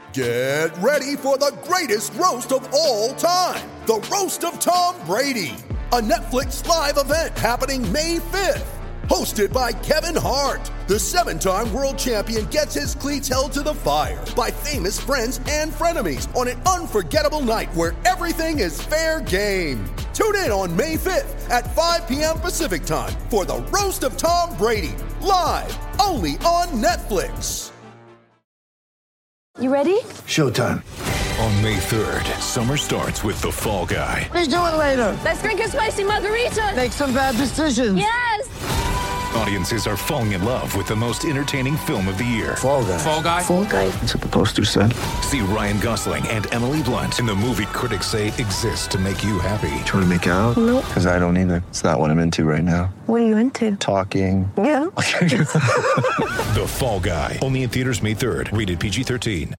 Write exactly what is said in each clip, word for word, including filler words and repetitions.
Get ready for the greatest roast of all time, the Roast of Tom Brady, a Netflix live event happening May fifth. Hosted by Kevin Hart, the seven-time world champion gets his cleats held to the fire by famous friends and frenemies on an unforgettable night where everything is fair game. Tune in on May fifth at five p.m. Pacific time for the Roast of Tom Brady, live only on Netflix. You ready? Showtime. On May third, summer starts with The Fall Guy. Let's do it later. Let's drink a spicy margarita. Make some bad decisions. Yes! Audiences are falling in love with the most entertaining film of the year. Fall Guy. Fall Guy? Fall Guy. That's what the poster said. See Ryan Gosling and Emily Blunt in the movie critics say exists to make you happy. Trying to make it out? Nope. Because I don't either. It's not what I'm into right now. What are you into? Talking. Yeah. The Fall Guy. Only in theaters May third. Rated P G thirteen.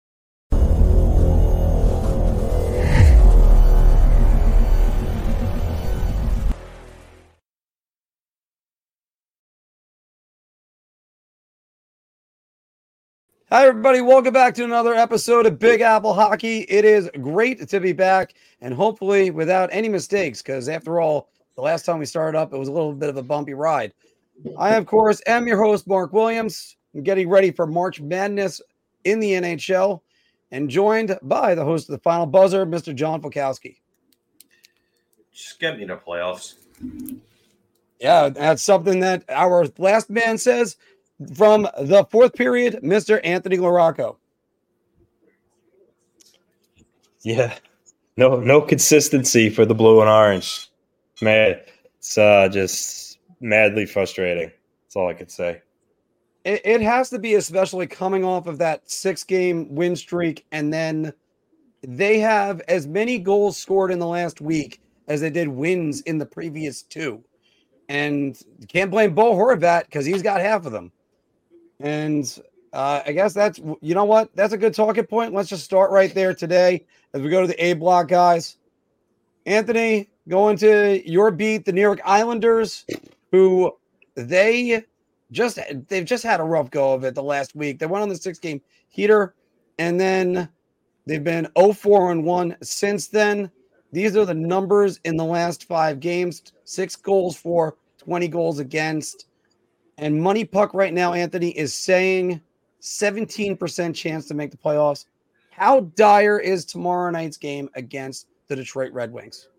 Hi, everybody. Welcome back to another episode of Big Apple Hockey. It is great to be back, and hopefully without any mistakes, because after all, the last time we started up, it was a little bit of a bumpy ride. I, of course, am your host, Mark Williams. I'm getting ready for March Madness in the N H L, and joined by the host of the Final Buzzer, Mister John Fokowski. Just get me to playoffs. Yeah, that's something that our last man says. From the fourth period, Mister Anthony LaRocco. Yeah, no, no consistency for the blue and orange. Man, it's uh, just madly frustrating. That's all I could say. It, it has to be, especially coming off of that six-game win streak, and then they have as many goals scored in the last week as they did wins in the previous two. And you can't blame Bo Horvat because he's got half of them. And uh, I guess that's, you know what? That's a good talking point. Let's just start right there today as we go to the A block, guys. Anthony, going to your beat, the New York Islanders, who they just, they've just had a rough go of it the last week. They went on the six-game heater, and then they've been oh four and one since then. These are the numbers in the last five games, six goals for, twenty goals against. And Money Puck right now, Anthony, is saying seventeen percent chance to make the playoffs. How dire is tomorrow night's game against the Detroit Red Wings?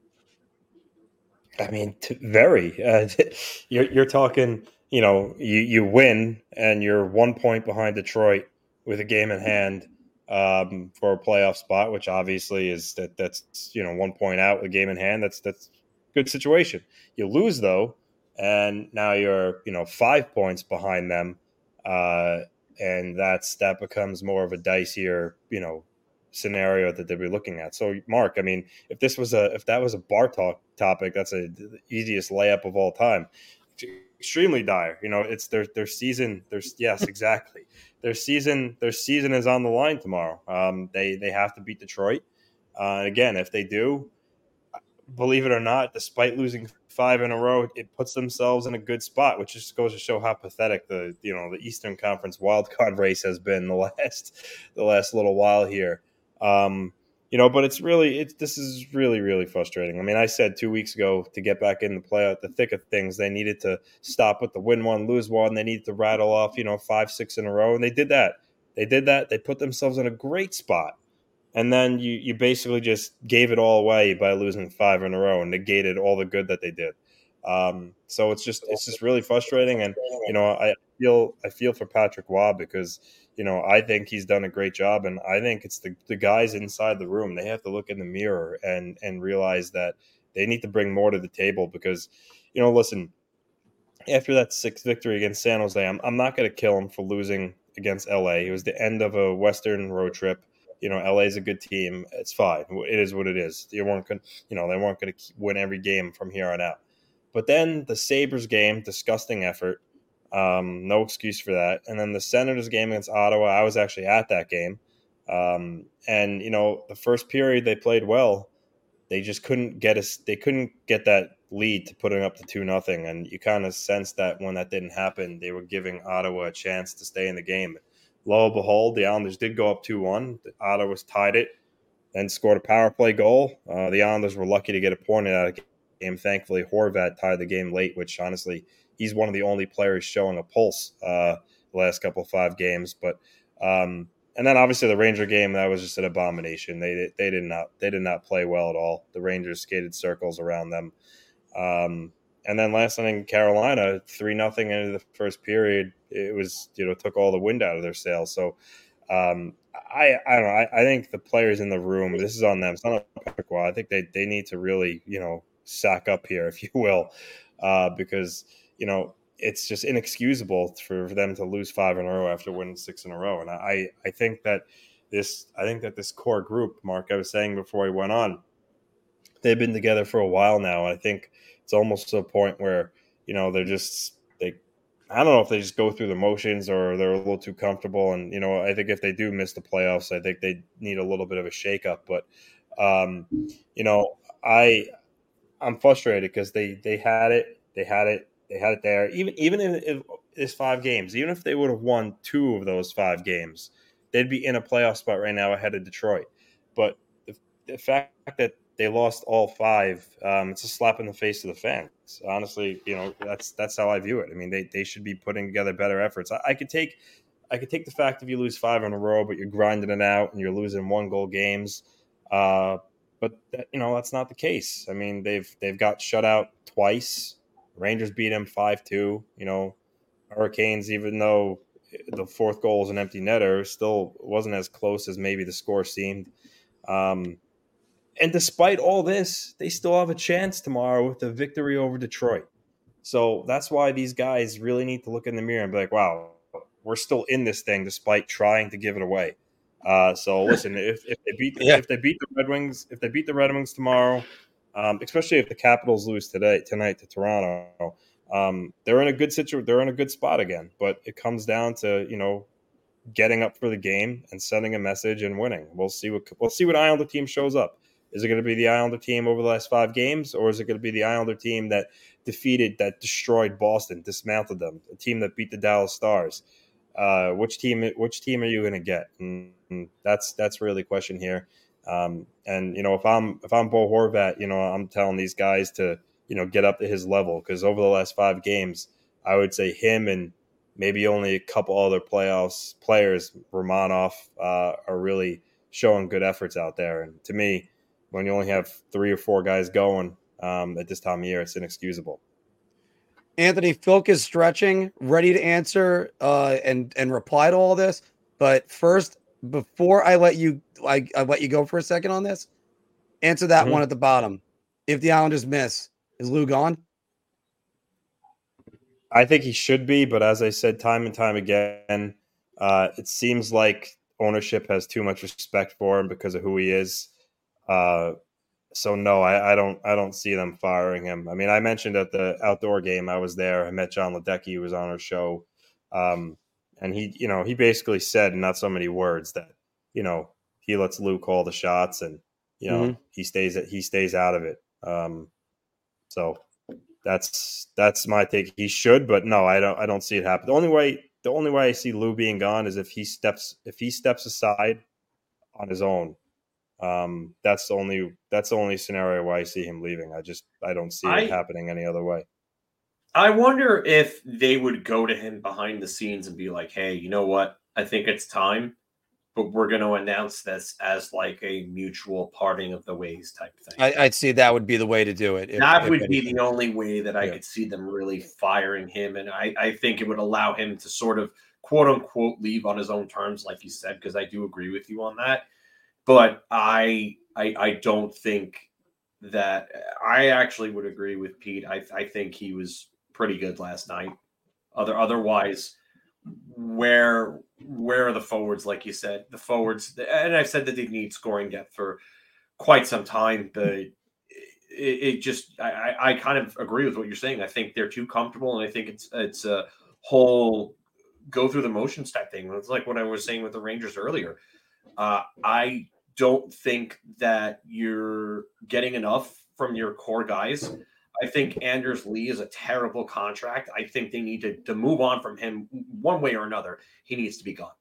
I mean, t- very. Uh, you're, you're talking, you know, you, you win and you're one point behind Detroit with a game in hand um, for a playoff spot, which obviously is that that's, you know, one point out with a game in hand. That's that's a good situation. You lose, though. And now you're, you know, five points behind them, uh, and that's that becomes more of a dicier, you know, scenario that they'll be looking at. So, Mark, I mean, if this was a if that was a bar talk topic, that's a, the easiest layup of all time. Extremely dire. You know, it's their their season. There's yes, exactly. Their season. Their season is on the line tomorrow. Um, they they have to beat Detroit. Uh, and again, if they do, believe it or not, despite losing five in a row, it puts themselves in a good spot, which just goes to show how pathetic the you know the Eastern Conference wildcard race has been the last the last little while here. Um, you know, but it's really it's this is really really frustrating. I mean, I said two weeks ago to get back in the play the thick of things, they needed to stop with the win one, lose one. They needed to rattle off you know five six in a row, and they did that. They did that. They put themselves in a great spot. And then you, you basically just gave it all away by losing five in a row and negated all the good that they did. Um, so it's just it's just really frustrating. And you know I feel I feel for Patrick Waugh because you know I think he's done a great job, and I think it's the, the guys inside the room. They have to look in the mirror and and realize that they need to bring more to the table because you know listen, after that sixth victory against San Jose, I'm I'm not going to kill him for losing against L A. It was the end of a Western road trip. You know, L A is a good team. It's fine. It is what it is. They weren't going, you know, they weren't going to win every game from here on out. But then the Sabres game, disgusting effort. Um, no excuse for that. And then the Senators game against Ottawa, I was actually at that game. Um, and you know, the first period they played well. They just couldn't get us. They couldn't get that lead to putting up to two nothing. And you kind of sensed that when that didn't happen, they were giving Ottawa a chance to stay in the game. lo and behold, the Islanders did go up two one. Ottawa tied it, then scored a power play goal. Uh, the Islanders were lucky to get a point out of the game. Thankfully, Horvat tied the game late, which honestly, he's one of the only players showing a pulse uh, the last couple of five games. But um, and then obviously the Ranger game, that was just an abomination. They they did not they did not play well at all. The Rangers skated circles around them. Um, and then last night in Carolina, three nothing into the first period, it was, you know, took all the wind out of their sails. So um, I I don't know. I, I think the players in the room, this is on them. It's not a Patrick Roy. I think they they need to really, you know, sack up here, if you will, uh, because, you know, it's just inexcusable for them to lose five in a row after winning six in a row. And I, I think that this, I think that this core group, Mark, I was saying before we went on, they've been together for a while now. I think it's almost to a point where, you know, they're just, they, I don't know if they just go through the motions or they're a little too comfortable. And, you know, I think if they do miss the playoffs, I think they need a little bit of a shakeup. But, um, you know, I, I'm frustrated because they, they had it, they had it, they had it there. Even even in, in this five games, even if they would have won two of those five games, they'd be in a playoff spot right now ahead of Detroit. But the, the fact that they lost all five, um, it's a slap in the face to the fans. Honestly, you know, that's that's how I view it. I mean, they, they should be putting together better efforts. I, I could take I could take the fact if you lose five in a row, but you're grinding it out and you're losing one goal games. Uh, but that, you know, that's not the case. I mean, they've they've got shut out twice. Rangers beat them five two. You know, Hurricanes, even though the fourth goal was an empty netter, still wasn't as close as maybe the score seemed. Um, and despite all this, they still have a chance tomorrow with a victory over Detroit. So that's why these guys really need to look in the mirror and be like, wow, we're still in this thing despite trying to give it away. Uh, so listen, if, if they beat Yeah. if they beat the Red Wings, if they beat the Red Wings tomorrow, Um, especially if the Capitals lose today, tonight to Toronto, um, they're in a good situation. They're in a good spot again. But it comes down to, you know, getting up for the game and sending a message and winning. We'll see what we'll see what Islander team shows up. Is it going to be the Islander team over the last five games, or is it going to be the Islander team that defeated, that destroyed Boston, dismantled them, a team that beat the Dallas Stars? Uh, which team? Which team are you going to get? And, and that's that's really the question here. Um, and you know, if I'm if I'm Bo Horvat, you know, I'm telling these guys to, you know, get up to his level, because over the last five games, I would say him and maybe only a couple other playoffs players, Romanov, uh, are really showing good efforts out there. And to me, when you only have three or four guys going um, at this time of year, it's inexcusable. Anthony, Philk is stretching, ready to answer uh, and and reply to all this. But first, before I let you, I, I let you go for a second on this, answer that Mm-hmm. one at the bottom. If the Islanders miss, is Lou gone? I think he should be, but as I said time and time again, uh, it seems like ownership has too much respect for him because of who he is. Uh, so no, I, I don't. I don't see them firing him. I mean, I mentioned at the outdoor game I was there. I met John Ledecky, who was on our show, um, and he, you know, he basically said in not so many words that, you know, he lets Lou call the shots, and you know, Mhm. he stays he stays out of it. Um, so. That's that's my take. He should, but no, I don't. I don't see it happen. The only way, the only way I see Lou being gone is if he steps if he steps aside on his own. Um, that's the only that's the only scenario where I see him leaving. I just I don't see I- it happening any other way. I wonder if they would go to him behind the scenes and be like, hey, you know what? I think it's time, but we're going to announce this as like a mutual parting of the ways type thing. I, I'd see that would be the way to do it. if- that if would be anything. the only way that I Yeah. could see them really firing him. And I, I think it would allow him to sort of quote unquote leave on his own terms, like you said, because I do agree with you on that. But I, I I don't think that I actually would agree with Pete. I, I think he was pretty good last night. Other otherwise, where where are the forwards? Like you said, the forwards, and I've said that they need scoring depth for quite some time, but it, it just I, I I kind of agree with what you're saying. I think they're too comfortable, and I think it's it's a whole go through the motions type thing. It's like what I was saying with the Rangers earlier. Uh, I don't think that you're getting enough from your core guys. I think Anders Lee is a terrible contract. I think they need to, to move on from him one way or another. He needs to be gone.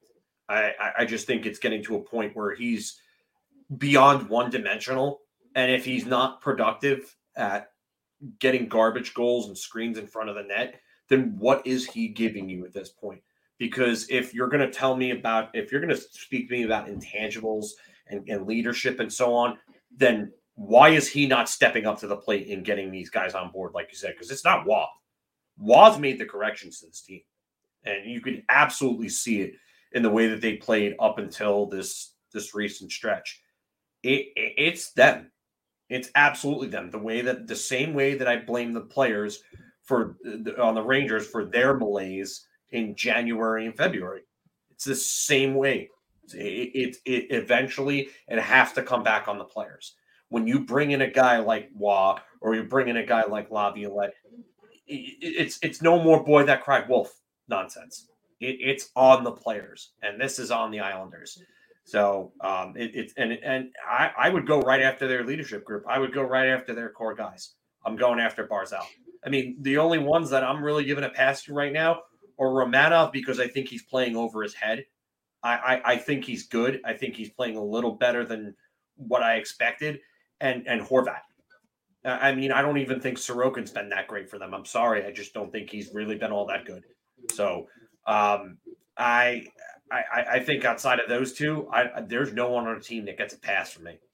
I, I just think it's getting to a point where he's beyond one dimensional. And if he's not productive at getting garbage goals and screens in front of the net, then what is he giving you at this point? Because if you're going to tell me about, if you're going to speak to me about intangibles and, and leadership and so on, then why is he not stepping up to the plate and getting these guys on board, like you said? Because it's not Waugh. Waugh's made the corrections to this team. And you could absolutely see it in the way that they played up until this, this recent stretch. It, it, it's them. It's absolutely them. The way that, the same way that I blame the players for on the Rangers for their malaise in January and February. It's the same way. It, it, it eventually it has to come back on the players. When you bring in a guy like Waugh or you bring in a guy like Laviolette, it, it's it's no more boy that cried wolf nonsense. It, it's on the players, and this is on the Islanders. So um, it, it's and and I, I would go right after their leadership group. I would go right after their core guys. I'm going after Barzal. I mean, the only ones that I'm really giving a pass to right now are Romanov, because I think he's playing over his head. I, I, I think he's good. I think he's playing a little better than what I expected. And and Horvat. I mean, I don't even think Sorokin's been that great for them. I'm sorry. I just don't think he's really been all that good. So um, I, I I think outside of those two, I, there's no one on the team that gets a pass from me.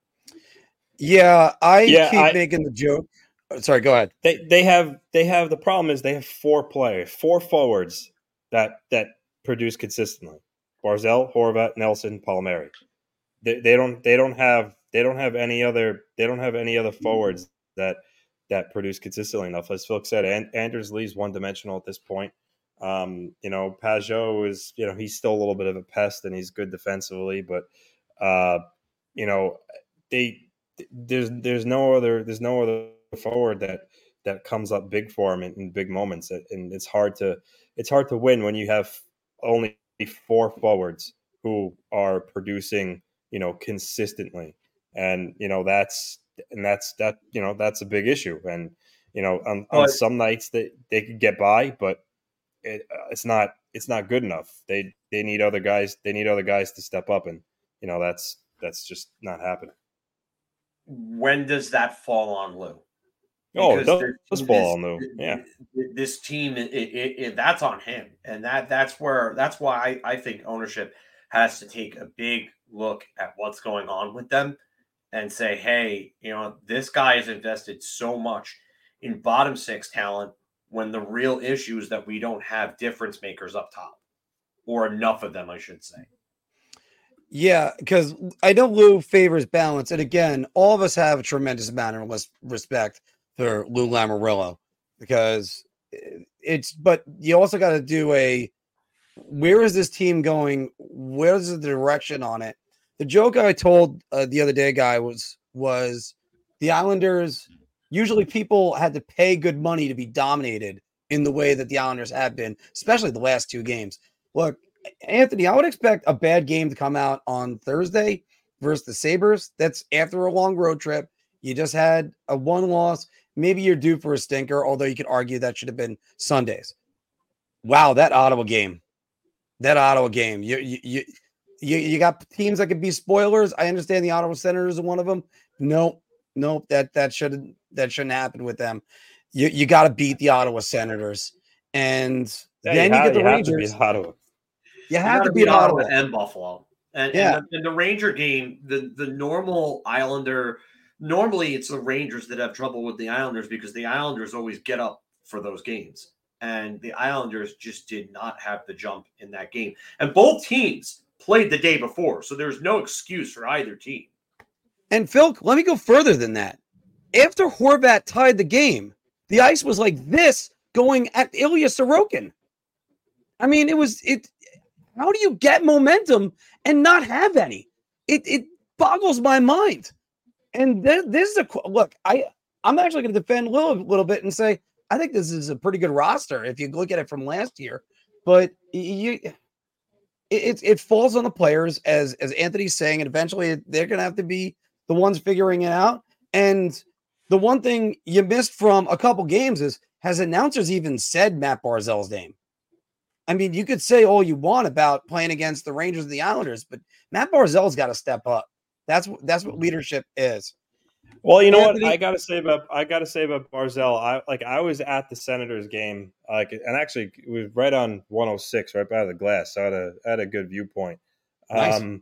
Yeah, I Yeah, keep I- making the joke. Oh, sorry, go ahead. They they have they have the problem is they have four players, four forwards that that produce consistently. Barzal, Horvat, Nelson, Palmieri. They they don't they don't have they don't have any other they don't have any other forwards that that produce consistently enough. As Phil said, and, Anders Lee's one dimensional at this point. Um, you know, Pajot is you know he's still a little bit of a pest and he's good defensively, but uh, you know they there's there's no other there's no other forward that that comes up big for him in, in big moments, and it's hard to it's hard to win when you have only four forwards who are producing you know consistently, and you know that's and that's that you know that's a big issue, and you know on, on some nights that they, they could get by, but it, it's not it's not good enough. They they need other guys they need other guys to step up, and you know that's that's just not happening. When does that fall on Lou? Oh, it does, there- does fall this- on Lou. Yeah. This team, it, it, it, that's on him, and that that's where that's why I, I think ownership has to take a big look at what's going on with them and say, hey, you know, this guy has invested so much in bottom six talent when the real issue is that we don't have difference makers up top, or enough of them, I should say. Yeah, because I know Lou favors balance. And again, all of us have a tremendous amount of res- respect for Lou Lamoriello, because it's, but you also got to do a, where is this team going? Where's the direction on it? The joke I told uh, the other day, guy, was, was the Islanders, usually people had to pay good money to be dominated in the way that the Islanders have been, especially the last two games. Look, Anthony, I would expect a bad game to come out on Thursday versus the Sabres. That's after a long road trip. You just had a one loss. Maybe you're due for a stinker, although you could argue that should have been Sundays. Wow, that Ottawa game. That Ottawa game. You you you you, you got teams that could be spoilers. I understand the Ottawa Senators are one of them. Nope. Nope. That that shouldn't that shouldn't happen with them. You you got to beat the Ottawa Senators. And Yeah, then you, you, have, get the you have Rangers. to beat Ottawa. You have gotta to beat Ottawa. and Buffalo. And, Yeah. and the, and the Ranger game, the, the normal Islander, normally it's the Rangers that have trouble with the Islanders because the Islanders always get up for those games. And the Islanders just did not have the jump in that game. And both teams played the day before, so there's no excuse for either team. And Phil, let me go further than that. After Horvat tied the game, the ice was like this going at Ilya Sorokin. I mean, it was it. How do you get momentum and not have any? It it boggles my mind. And th- this is a qu- look. I I'm actually going to defend a little, little bit and say I think this is a pretty good roster if you look at it from last year. But you, it it, it falls on the players, as as Anthony's saying, and eventually they're going to have to be the ones figuring it out. And the one thing you missed from a couple games is, has announcers even said Matt Barzal's name? I mean, you could say all you want about playing against the Rangers and the Islanders, but Matt Barzal's got to step up. That's that's what leadership is. Well, you know Anthony, what I gotta say about I gotta say about Barzal. I like I was at the Senators game, like, and actually it was right on one oh six, right by the glass. So I had a I had a good viewpoint. Nice. Um,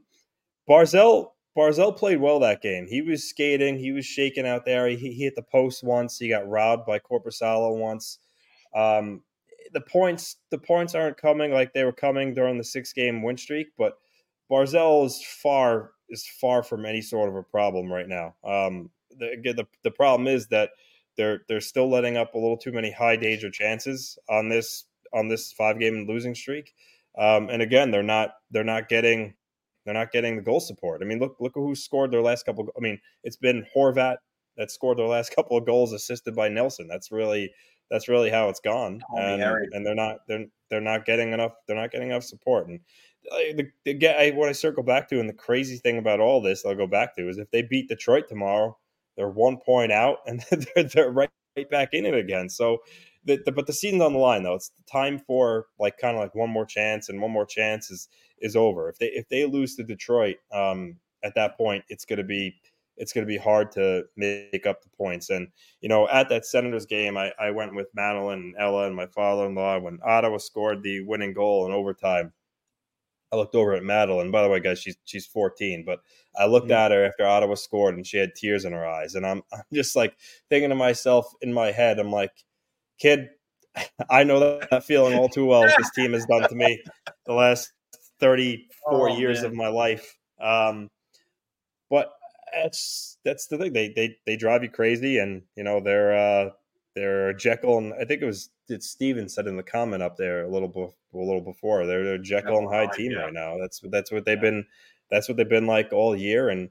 Barzal Barzal played well that game. He was skating, he was shaking out there. He, he hit the post once. He got robbed by Korpisalo once. Um, the points the points aren't coming like they were coming during the six game win streak, but Barzal is far is far from any sort of a problem right now. Um, the, again, the the problem is that they're they're still letting up a little too many high danger chances on this on this five game losing streak. Um, and again, they're not they're not getting they're not getting the goal support. I mean, look look who scored their last couple. I mean, it's been Horvat that scored their last couple of goals, assisted by Nelson. That's really that's really how it's gone. And, and they're not they're they're not getting enough they're not getting enough support. And the, the, the what I circle back to, and the crazy thing about all this, I'll go back to, is if they beat Detroit tomorrow, they're one point out, and they're, they're right, right back in it again. So, the, the, but the season's on the line, though. It's the time for like kind of like one more chance, and one more chance is is over. If they if they lose to Detroit, um, at that point, it's gonna be it's gonna be hard to make up the points. And you know, at that Senators game, I, I went with Madeline and Ella and my father-in-law when Ottawa scored the winning goal in overtime. I looked over at Madeline. By the way, guys, she's she's fourteen, but I looked at her after Ottawa scored, and she had tears in her eyes. And I'm I'm just like thinking to myself in my head, I'm like, kid, I know that, that feeling all too well. What this team has done to me the last thirty-four oh, years man. of my life. Um, but that's that's the thing. They they they drive you crazy, and you know they're uh, they're Jekyll, and I think it was did Steven said in the comment up there a little before. A little before they're, they're Jekyll and Hyde team yeah. right now. That's that's what they've yeah. been. That's what they've been like all year. And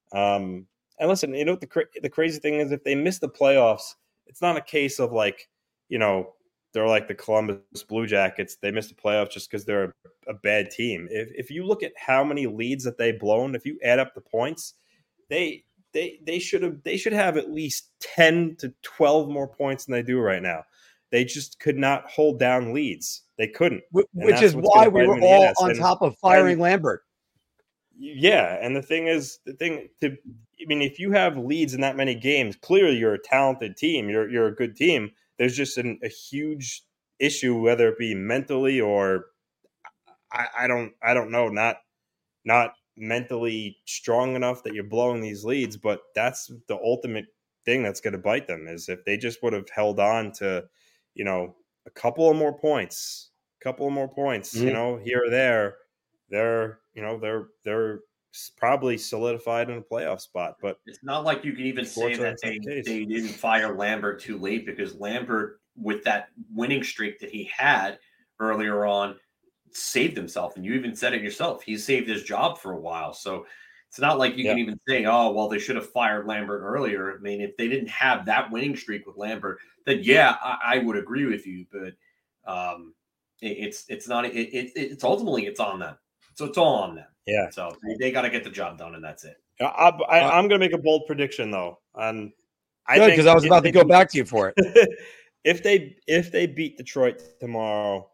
um and listen, you know what the cra- the crazy thing is, if they miss the playoffs, it's not a case of like you know they're like the Columbus Blue Jackets. They missed the playoffs just because they're a, a bad team. If if you look at how many leads that they've blown, if you add up the points, they they they should have they should have at least ten to twelve more points than they do right now. They just could not hold down leads. They couldn't. Which is why we were all on and, top of firing and, Lambert. Yeah. And the thing is, the thing to, I mean, if you have leads in that many games, clearly you're a talented team. You're you're a good team. There's just an, a huge issue, whether it be mentally or I, I don't I don't know, not not mentally strong enough that you're blowing these leads. But that's the ultimate thing that's going to bite them, is if they just would have held on to, you know, a couple of more points, a couple of more points, mm-hmm. you know, here or there, they're, you know, they're, they're probably solidified in a playoff spot. But it's not like you can even say that they, the they didn't fire Lambert too late, because Lambert, with that winning streak that he had earlier on, saved himself. And you even said it yourself. He saved his job for a while. So it's not like you yeah. can even say, oh, well, they should have fired Lambert earlier. I mean, if they didn't have that winning streak with Lambert, then yeah, I, I would agree with you. But um, it, it's it's not. It, it, it's ultimately it's on them. So it's all on them. Yeah. So they, they got to get the job done, and that's it. I, I, uh, I'm going to make a bold prediction though, and I good, because I was about to go beat, back to you for it. if they if they beat Detroit tomorrow,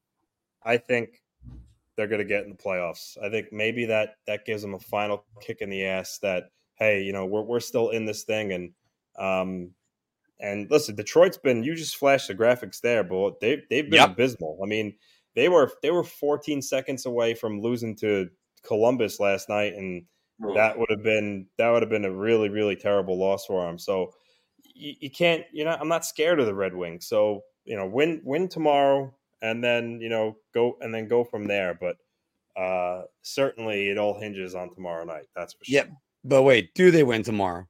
I think they're going to get in the playoffs. I think maybe that that gives them a final kick in the ass that, hey, you know, we're we're still in this thing. And um, and listen, Detroit's been, you just flashed the graphics there, but they've they've been yep. abysmal. I mean, they were they were fourteen seconds away from losing to Columbus last night, and oh. that would have been that would have been a really really terrible loss for them. So you, you can't, you know, I'm not scared of the Red Wings. So you know, win win tomorrow. And then, you know, go and then go from there. But uh, certainly it all hinges on tomorrow night. That's for sure. Yep. But wait, do they win tomorrow?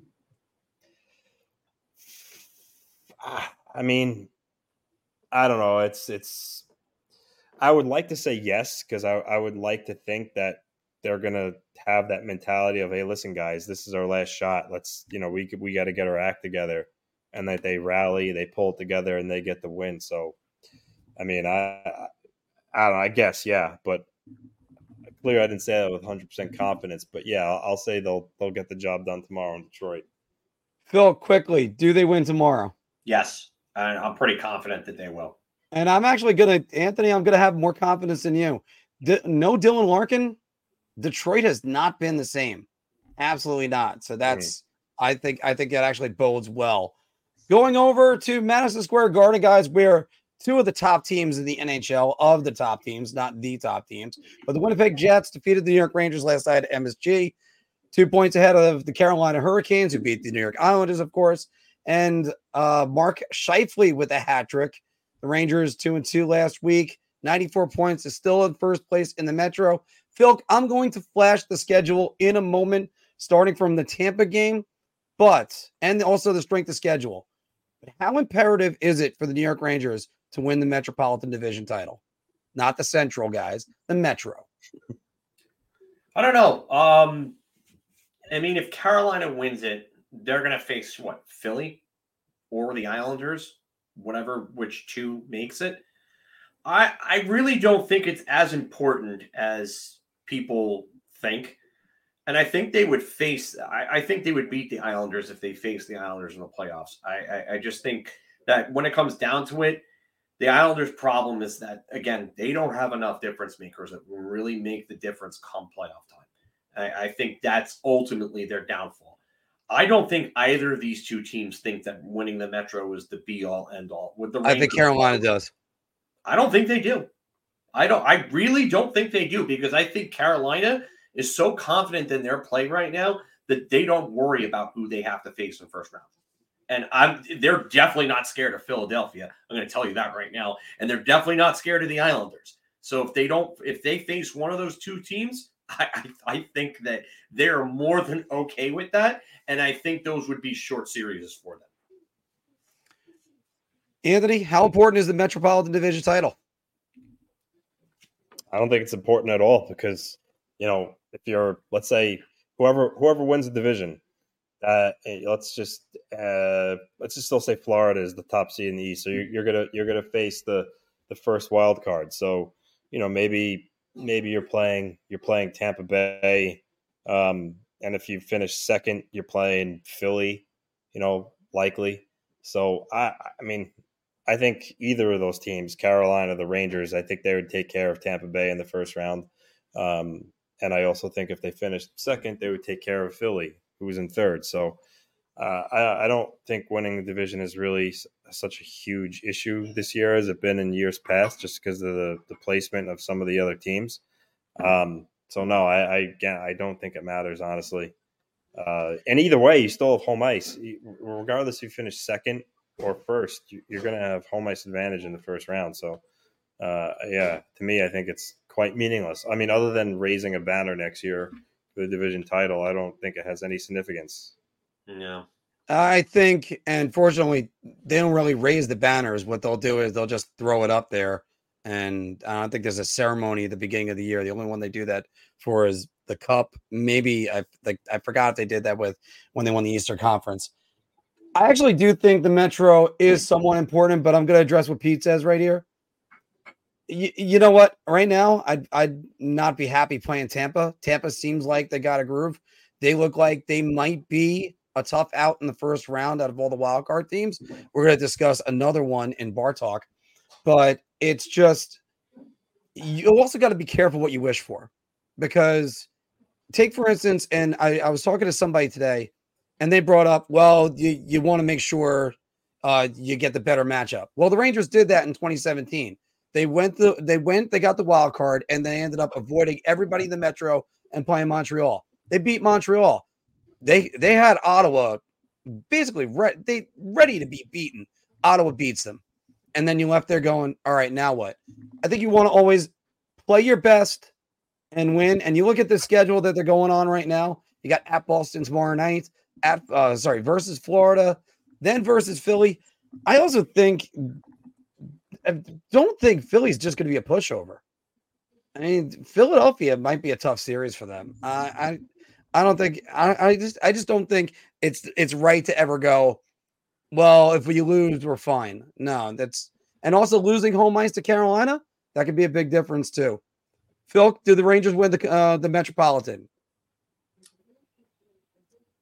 I mean, I don't know. It's it's. I would like to say yes, because I, I would like to think that they're going to have that mentality of, hey, listen, guys, this is our last shot. Let's, you know, we we got to get our act together, and that they rally, they pull it together, and they get the win. So. I mean, I, I don't know, I guess, yeah, but clearly I didn't say that with one hundred percent confidence, but yeah, I'll, I'll say they'll they'll get the job done tomorrow in Detroit. Phil, quickly, do they win tomorrow? Yes, and I'm pretty confident that they will. And I'm actually going to, Anthony, I'm going to have more confidence in you. D- no Dylan Larkin, Detroit has not been the same. Absolutely not. So that's, mm-hmm. I think, I think that actually bodes well. Going over to Madison Square Garden, guys, where two of the top teams in the N H L, of the top teams, not the top teams, but the Winnipeg Jets defeated the New York Rangers last night at M S G, two points ahead of the Carolina Hurricanes, who beat the New York Islanders, of course, and uh, Mark Scheifele with a hat trick. The Rangers two and two last week, ninety-four points, is still in first place in the Metro. Phil, I'm going to flash the schedule in a moment, starting from the Tampa game, but and also the strength of schedule. But how imperative is it for the New York Rangers to win the Metropolitan Division title? Not the Central, guys, the Metro. I don't know. Um, I mean, if Carolina wins it, they're going to face what, Philly or the Islanders, whatever which two makes it. I I really don't think it's as important as people think. And I think they would face, I, I think they would beat the Islanders if they face the Islanders in the playoffs. I, I, I just think that when it comes down to it, the Islanders' problem is that, again, they don't have enough difference makers that will really make the difference come playoff time. I, I think that's ultimately their downfall. I don't think either of these two teams think that winning the Metro is the be-all, end-all. With the I think Carolina does. I don't think they do. I don't. I really don't think they do, because I think Carolina is so confident in their play right now that they don't worry about who they have to face in the first round. And I'm, they're definitely not scared of Philadelphia. I'm going to tell you that right now. And they're definitely not scared of the Islanders. So if they don't, if they face one of those two teams, I, I, I think that they're more than okay with that. And I think those would be short series for them. Anthony, how important is the Metropolitan Division title? I don't think it's important at all, because, you know, if you're, let's say, whoever whoever wins the division, uh, let's just uh, let's just still say Florida is the top seed in the East. So you're, you're gonna you're gonna face the the first wild card. So, you know, maybe maybe you're playing you're playing Tampa Bay, um, and if you finish second, you're playing Philly. You know, likely. So I I mean, I think either of those teams, Carolina, the Rangers, I think they would take care of Tampa Bay in the first round. Um, and I also think if they finished second, they would take care of Philly, who was in third. So uh, I, I don't think winning the division is really such a huge issue this year as it's been in years past, just because of the, the placement of some of the other teams. Um, so no, I, I again, I don't think it matters, honestly. Uh, and either way, you still have home ice, regardless if you finish second or first. You're going to have home ice advantage in the first round. So uh, yeah, to me, I think it's quite meaningless. I mean, other than raising a banner next year for the division title, I don't think it has any significance. No. I think, and fortunately, they don't really raise the banners. What they'll do is they'll just throw it up there. And I don't think there's a ceremony at the beginning of the year. The only one they do that for is the Cup. Maybe I like I forgot if they did that with when they won the Eastern Conference. I actually do think the Metro is somewhat important, but I'm going to address what Pete says right here. You, you know what? Right now, I'd, I'd not be happy playing Tampa. Tampa seems like they got a groove. They look like they might be a tough out in the first round out of all the wild card teams. We're going to discuss another one in Bar Talk, but it's just, you also got to be careful what you wish for, because take, for instance, and I, I was talking to somebody today, and they brought up, well, you, you want to make sure uh, you get the better matchup. Well, the Rangers did that in twenty seventeen. They went, the, they went, they got the wild card, and they ended up avoiding everybody in the Metro and playing Montreal. They beat Montreal. They they had Ottawa basically re- they ready to be beaten. Ottawa beats them, and then you left there going, all right, now what? I think you want to always play your best and win. And you look at the schedule that they're going on right now. You got at Boston tomorrow night, at uh, sorry versus Florida, then versus Philly. I also think I don't think Philly's just going to be a pushover. I mean, Philadelphia might be a tough series for them. Uh, I I don't think I, I just I just don't think it's it's right to ever go, well, if we lose, we're fine. No, that's and also losing home ice to Carolina, that could be a big difference too. Phil, do the Rangers win the uh, the Metropolitan?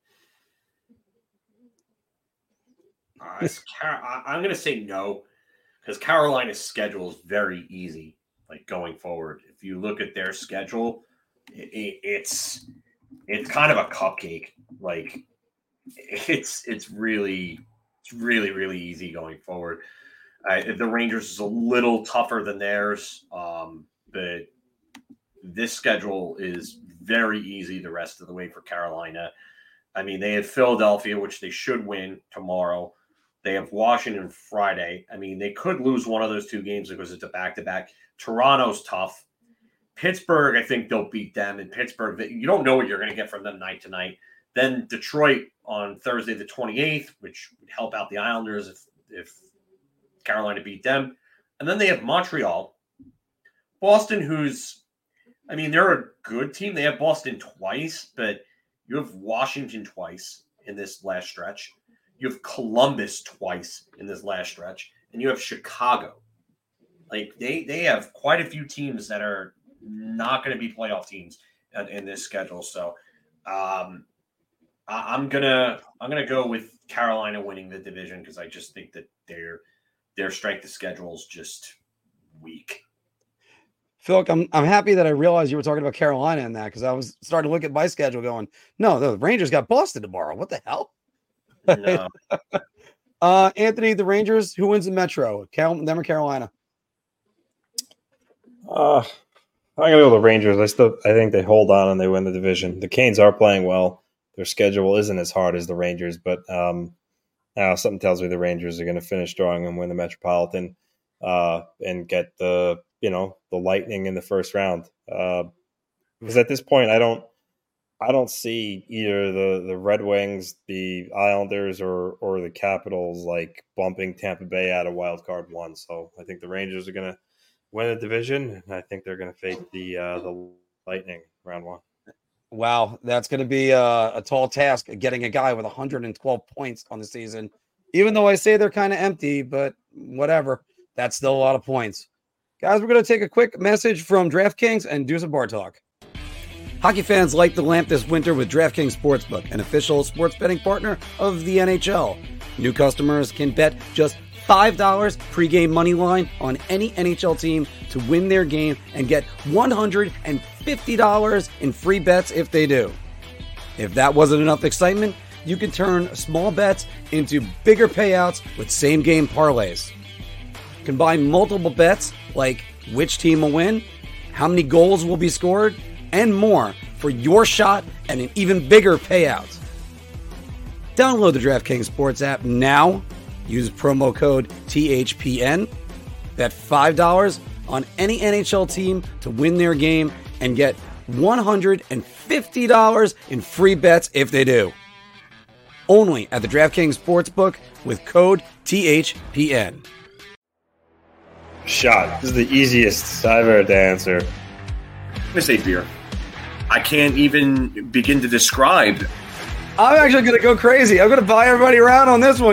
Uh, I'm going to say no, because Carolina's schedule is very easy. Like going forward, if you look at their schedule, it, it's it's kind of a cupcake. Like it's it's really it's really really easy going forward. Uh, the Rangers is a little tougher than theirs, um, but this schedule is very easy the rest of the way for Carolina. I mean, they have Philadelphia, which they should win tomorrow. They have Washington Friday. I mean, they could lose one of those two games because it's a back-to-back. Toronto's tough. Pittsburgh, I think they'll beat them. In Pittsburgh, you don't know what you're going to get from them night to night. Then Detroit on Thursday the twenty-eighth, which would help out the Islanders if, if Carolina beat them. And then they have Montreal. Boston, who's, I mean, they're a good team. They have Boston twice, but you have Washington twice in this last stretch. You have Columbus twice in this last stretch. And you have Chicago. Like, they, they have quite a few teams that are not going to be playoff teams in, in this schedule. So um, I, I'm gonna I'm gonna go with Carolina winning the division because I just think that their their strength of schedule is just weak. Phil, I'm I'm happy that I realized you were talking about Carolina in that because I was starting to look at my schedule going, no, the Rangers got Boston tomorrow. What the hell? No. uh, Anthony, the Rangers, who wins the Metro? Cal- them or Carolina? Uh, I'm gonna go with the Rangers. I still, I think they hold on and they win the division. The Canes are playing well. Their schedule isn't as hard as the Rangers, but um, now something tells me the Rangers are going to finish strong and win the Metropolitan uh, and get the, you know, the Lightning in the first round. Because uh, at this point, I don't, I don't see either the, the Red Wings, the Islanders, or or the Capitals like bumping Tampa Bay out of wild card one. So I think the Rangers are going to win the division, and I think they're going to face the uh, the Lightning round one. Wow, that's going to be a, a tall task getting a guy with one hundred twelve points on the season. Even though I say they're kind of empty, but whatever. That's still a lot of points. Guys, we're going to take a quick message from DraftKings and do some bar talk. Hockey fans light the lamp this winter with DraftKings Sportsbook, an official sports betting partner of the N H L. New customers can bet just five dollars pregame money line on any N H L team to win their game and get one hundred fifty dollars in free bets if they do. If that wasn't enough excitement, you can turn small bets into bigger payouts with same-game parlays. Combine multiple bets like which team will win, how many goals will be scored, and more for your shot and an even bigger payout. Download the DraftKings Sports app now. Use promo code T H P N. Bet five dollars on any N H L team to win their game and get one hundred fifty dollars in free bets if they do. Only at the DraftKings Sportsbook with code T H P N. Shot. This is the easiest I've ever to answer. I'm going to say beer. I can't even begin to describe. I'm actually going to go crazy. I'm going to buy everybody around on this one.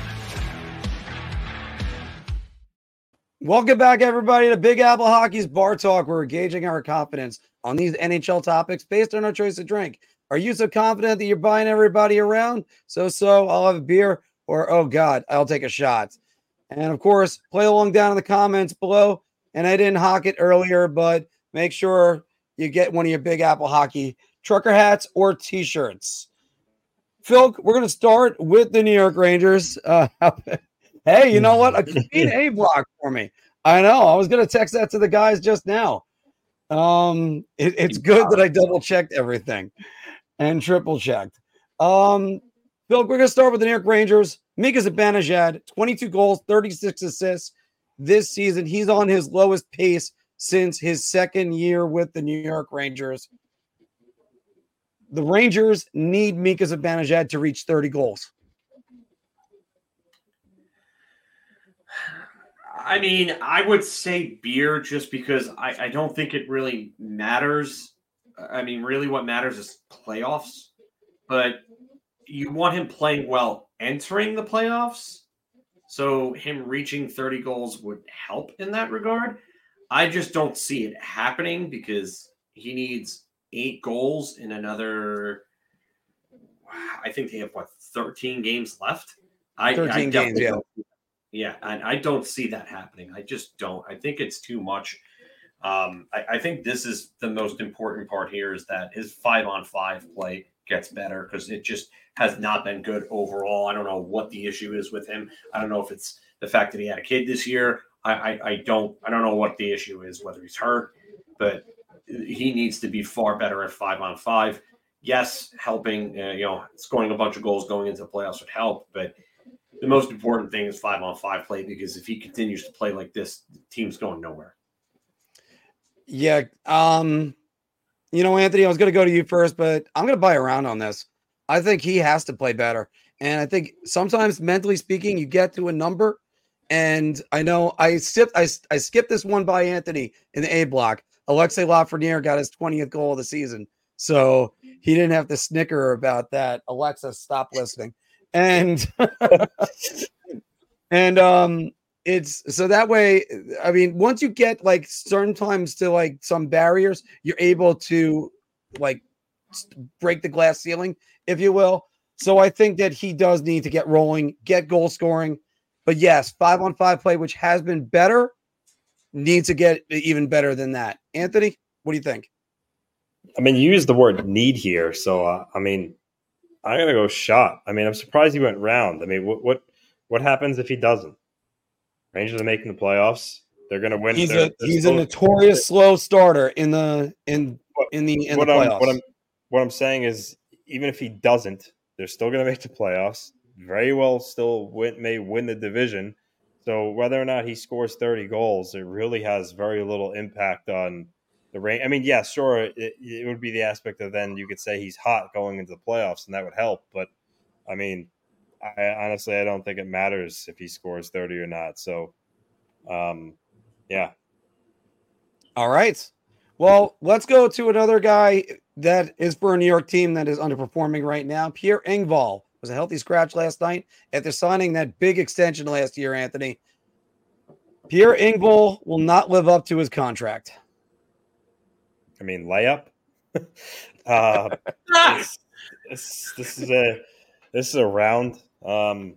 Welcome back, everybody, to Big Apple Hockey's Bar Talk. We're gauging our confidence on these N H L topics based on our choice of drink. Are you so confident that you're buying everybody around? So, so, I'll have a beer, or, oh, God, I'll take a shot. And, of course, play along down in the comments below. And I didn't hock it earlier, but make sure you get one of your Big Apple Hockey trucker hats or T-shirts. Phil, we're going to start with the New York Rangers. Uh, hey, you know what? A clean A block for me. I know. I was going to text that to the guys just now. Um, it, it's good that I double-checked everything and triple-checked. Um, Phil, we're going to start with the New York Rangers. Mika Zibanejad, twenty-two goals, thirty-six assists this season. He's on his lowest pace since his second year with the New York Rangers. The Rangers need Mika Zibanejad to reach thirty goals. I mean, I would say beer just because I, I don't think it really matters. I mean, really what matters is playoffs. But you want him playing well entering the playoffs. So him reaching thirty goals would help in that regard. I just don't see it happening because he needs eight goals in another, I think they have, what, thirteen games left? I, thirteen I games, yeah. Yeah, and I don't see that happening. I just don't. I think it's too much. Um, I, I think this is the most important part here is that his five on five play gets better because it just has not been good overall. I don't know what the issue is with him. I don't know if it's the fact that he had a kid this year. I, I, I don't I don't know what the issue is, whether he's hurt, but he needs to be far better at five on five. Yes, helping, uh, you know, scoring a bunch of goals going into the playoffs would help, but the most important thing is five on five play because if he continues to play like this, the team's going nowhere. Yeah. Um, you know, Anthony, I was going to go to you first, but I'm going to buy around on this. I think he has to play better. And I think sometimes mentally speaking, you get to a number. And I know I skipped, I, I skipped this one by Anthony in the A block. Alexei Lafreniere got his twentieth goal of the season. So he didn't have to snicker about that. Alexa, stop listening. And, and, um, it's so that way. I mean, once you get like certain times to like some barriers, you're able to like break the glass ceiling, if you will. So I think that he does need to get rolling, get goal scoring. But yes, five on five play, which has been better, needs to get even better than that. Anthony, what do you think? I mean, you used the word need here. So, uh, I mean, I'm going to go shot. I mean, I'm surprised he went round. I mean, what what what happens if he doesn't? Rangers are making the playoffs. They're going to win. He's they're, a they're he's still, a notorious slow starter in the in in the in what the I'm, playoffs. what I'm what I'm saying is, even if he doesn't, they're still going to make the playoffs. Very well, still win, may win the division. So whether or not he scores thirty goals, it really has very little impact on the range. I mean, yeah, sure, it, it would be the aspect of then you could say he's hot going into the playoffs, and that would help. But I mean, I honestly I don't think it matters if he scores thirty or not. So, um, yeah. All right. Well, let's go to another guy that is for a New York team that is underperforming right now. Pierre Engvall was a healthy scratch last night after signing that big extension last year, Anthony. Pierre Engvall will not live up to his contract. I mean, layup. uh, this, this, this is a this is a round. Um,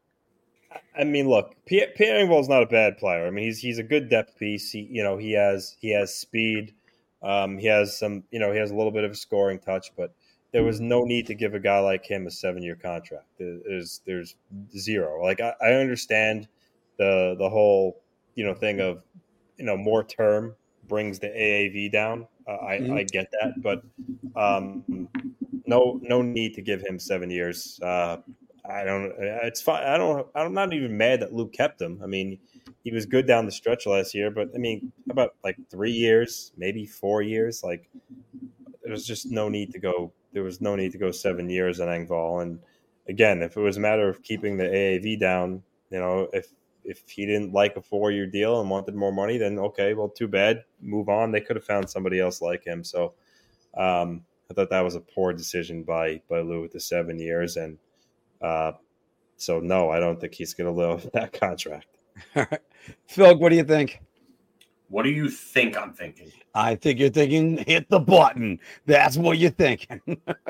I mean, look, Pierre, Pierre Engvall is not a bad player. I mean, he's he's a good depth piece. He, you know, he has he has speed. Um, he has some, you know, he has a little bit of a scoring touch, but there was no need to give a guy like him a seven-year contract. There's there's zero. Like I, I understand the the whole, you know, thing of, you know, more term brings the A A V down. Uh, I mm-hmm. I get that, but um, no no need to give him seven years. Uh, I don't. It's fine. I don't. I'm not even mad that Luke kept him. I mean, he was good down the stretch last year, but I mean, how about like three years, maybe four years? Like, there was just no need to go. There was no need to go seven years on Engvall. And again, if it was a matter of keeping the A A V down, you know, if if he didn't like a four year deal and wanted more money, then okay, well, too bad. Move on. They could have found somebody else like him. So, um, I thought that was a poor decision by by Lou with the seven years and. Uh, so no, I don't think he's going to live that contract. All right. Phil, what do you think? What do you think I'm thinking? I think you're thinking hit the button. That's what you're thinking.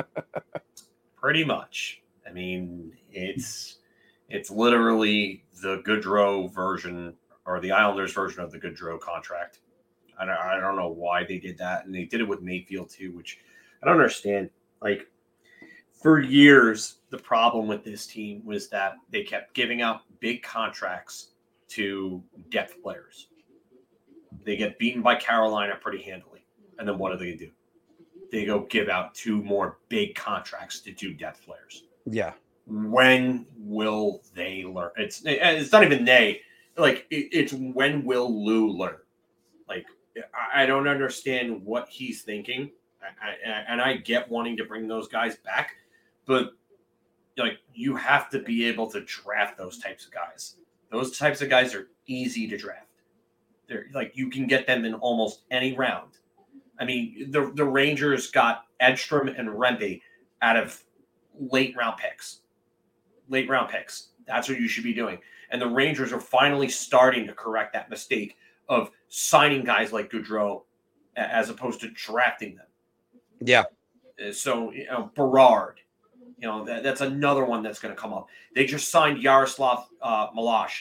Pretty much. I mean, it's it's literally the Goodrow version or the Islanders version of the Goodrow contract. I don't, I don't know why they did that, and they did it with Mayfield too, which I don't understand. Like, for years, the problem with this team was that they kept giving out big contracts to depth players. They get beaten by Carolina pretty handily. And then what do they do? They go give out two more big contracts to two depth players. Yeah. When will they learn? It's it's not even they. Like, it's when will Lou learn? Like, I don't understand what he's thinking. I, I, and I get wanting to bring those guys back. But like, you have to be able to draft those types of guys. Those types of guys are easy to draft. They're like, you can get them in almost any round. I mean, the the Rangers got Edstrom and Rempe out of late round picks. Late round picks. That's what you should be doing. And the Rangers are finally starting to correct that mistake of signing guys like Goodrow as opposed to drafting them. Yeah. So, you know, Berard. You know, that, that's another one that's going to come up. They just signed Yaroslav uh, Milosh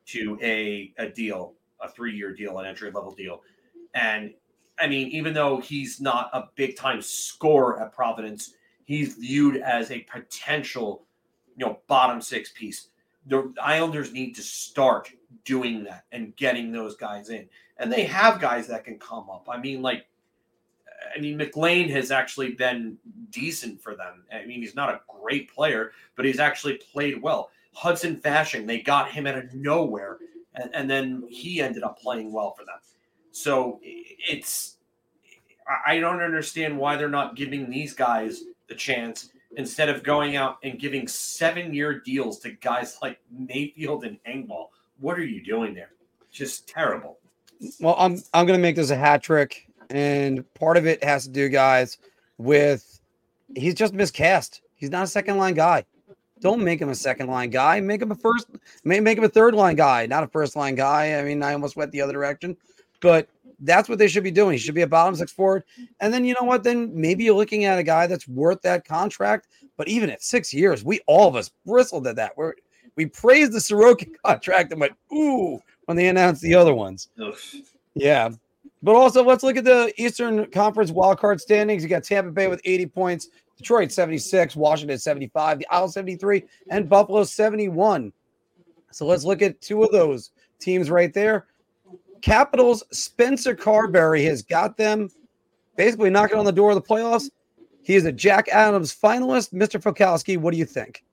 to a, a deal, a three-year deal, an entry-level deal. And, I mean, even though he's not a big-time scorer at Providence, he's viewed as a potential, you know, bottom six piece. The Islanders need to start doing that and getting those guys in. And they have guys that can come up. I mean, like, I mean, McLean has actually been decent for them. I mean, he's not a great player, but he's actually played well. Hudson Fasching, they got him out of nowhere, and, and then he ended up playing well for them. So it's – I don't understand why they're not giving these guys the chance instead of going out and giving seven-year deals to guys like Mayfield and Engvall. What are you doing there? Just terrible. Well, I'm I'm going to make this a hat trick, and part of it has to do, guys, with he's just miscast. He's not a second-line guy. Don't make him a second-line guy. Make him a first – make him a third-line guy, not a first-line guy. I mean, I almost went the other direction. But that's what they should be doing. He should be a bottom six forward. And then, you know what? Then maybe you're looking at a guy that's worth that contract. But even at six years, we all of us bristled at that. We're, we praised the Sorokin contract and went, ooh, when they announced the other ones. Ugh. Yeah. But also, let's look at the Eastern Conference wildcard standings. You got Tampa Bay with eighty points, Detroit seventy-six, Washington seventy-five, the Isles seventy-three, and Buffalo seventy-one. So let's look at two of those teams right there. Capitals, Spencer Carberry has got them basically knocking on the door of the playoffs. He is a Jack Adams finalist. Mister Fokalski, what do you think?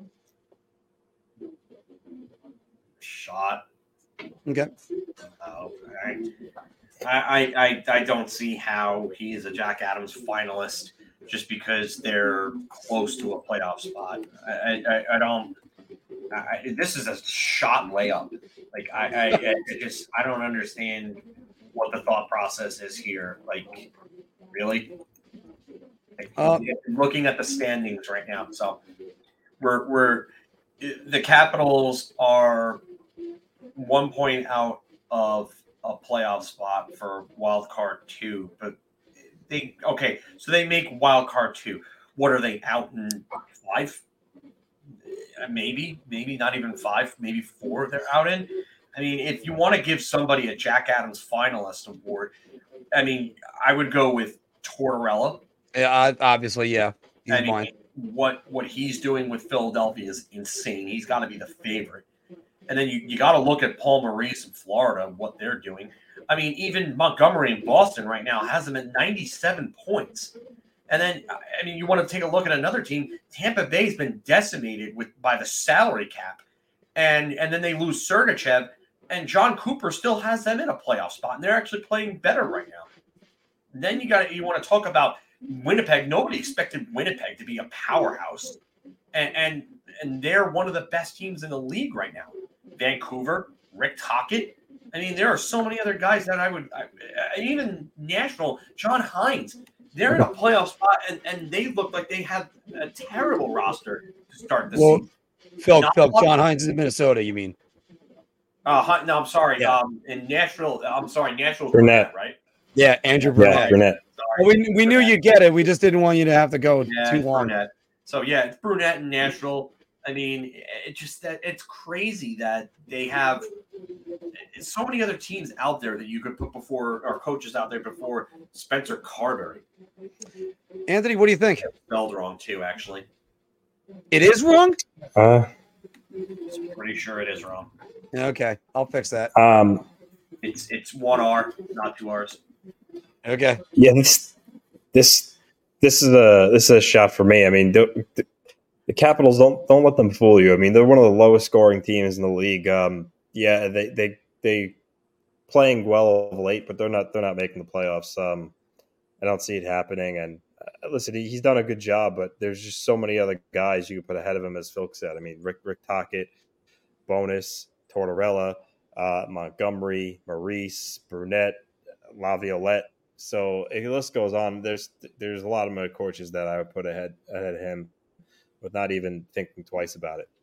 Shot. Okay. Oh, okay. I, I, I don't see how he is a Jack Adams finalist just because they're close to a playoff spot. I, I, I don't. I, this is a shot layup. Like I, I, I just I don't understand what the thought process is here. Like, really? Like, Uh, looking at the standings right now, so we're we're the Capitals are one point out of a playoff spot for wild card two, but they okay, so they make wild card two. What are they out in five? Maybe, maybe not even five, maybe four they're out in. I mean, if you want to give somebody a Jack Adams finalist award, I mean, I would go with Tortorella. Yeah, obviously, yeah. He's I mean, mine. what what he's doing with Philadelphia is insane. He's got to be the favorite. And then you, you got to look at Paul Maurice in Florida, what they're doing. I mean, even Montgomery in Boston right now has them at ninety-seven points. And then, I mean, you want to take a look at another team. Tampa Bay's been decimated with by the salary cap. And and then they lose Sergachev, and John Cooper still has them in a playoff spot, and they're actually playing better right now. And then you got you want to talk about Winnipeg. Nobody expected Winnipeg to be a powerhouse, and and and they're one of the best teams in the league right now. Vancouver, Rick Tocchet. I mean, there are so many other guys that I would I, even Nashville. John Hines. They're in a playoff spot, and, and they look like they have a terrible roster to start the Well, season. Phil, Not Phil a lot John of- Hines is in Minnesota, you mean? Uh, Hun- no, I'm sorry. Yeah. Um, in Nashville, I'm sorry, Nashville, Burnett. right? Yeah, Andrew Yeah, Burnett. Burnett. Sorry. Well, we, we knew you'd get it. We just didn't want you to have to go Yeah, too it's long. Burnett. So yeah, it's Brunette in Nashville. I mean, it just that it's crazy that they have so many other teams out there that you could put before, or coaches out there before Spencer Carberry. Anthony, what do you think? Spelled wrong too, actually. It is wrong? Uh, I'm pretty sure it is wrong. Okay, I'll fix that. um, It's it's one R, not two R's. Okay. yeah, this this this is a this is a shot for me. I mean, the, the, the Capitals don't don't let them fool you. I mean, they're one of the lowest scoring teams in the league. Um, yeah, they they they playing well of late, but they're not they're not making the playoffs. Um, I don't see it happening. And uh, listen, he, he's done a good job, but there's just so many other guys you could put ahead of him, as Phil said. I mean, Rick Rick Tocchet, Bonus, Tortorella, uh, Montgomery, Maurice, Brunette, Laviolette. So if the list goes on, there's there's a lot of my coaches that I would put ahead ahead of him, with not even thinking twice about it.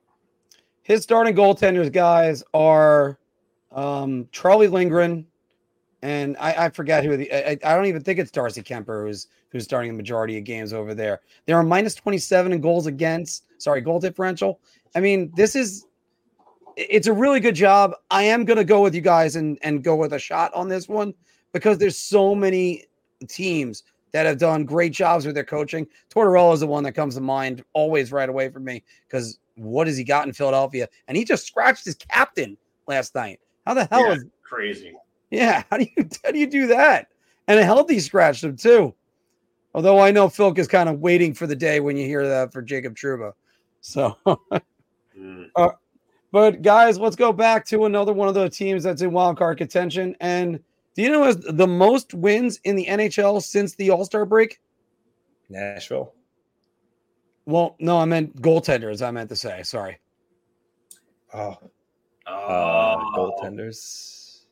His starting goaltenders, guys, are um, Charlie Lindgren, and I, I forget who the. I, I don't even think it's Darcy Kemper who's who's starting the majority of games over there. They are minus twenty-seven in goals against. Sorry, goal differential. I mean, this is it's a really good job. I am going to go with you guys and, and go with a shot on this one because there's so many teams that have done great jobs with their coaching. Tortorella is the one that comes to mind always right away for me because what has he got in Philadelphia? And he just scratched his captain last night. How the hell Yeah, is crazy? Yeah, how do you how do you do that? And a healthy scratched him too. Although I know Philk is kind of waiting for the day when you hear that for Jacob Trouba. So, Mm. uh, but guys, let's go back to another one of the teams that's in wild card contention. And do you know who has the most wins in the N H L since the All-Star break? Nashville. Well, no, I meant goaltenders. I meant to say. Sorry. Oh, uh, Oh. goaltenders.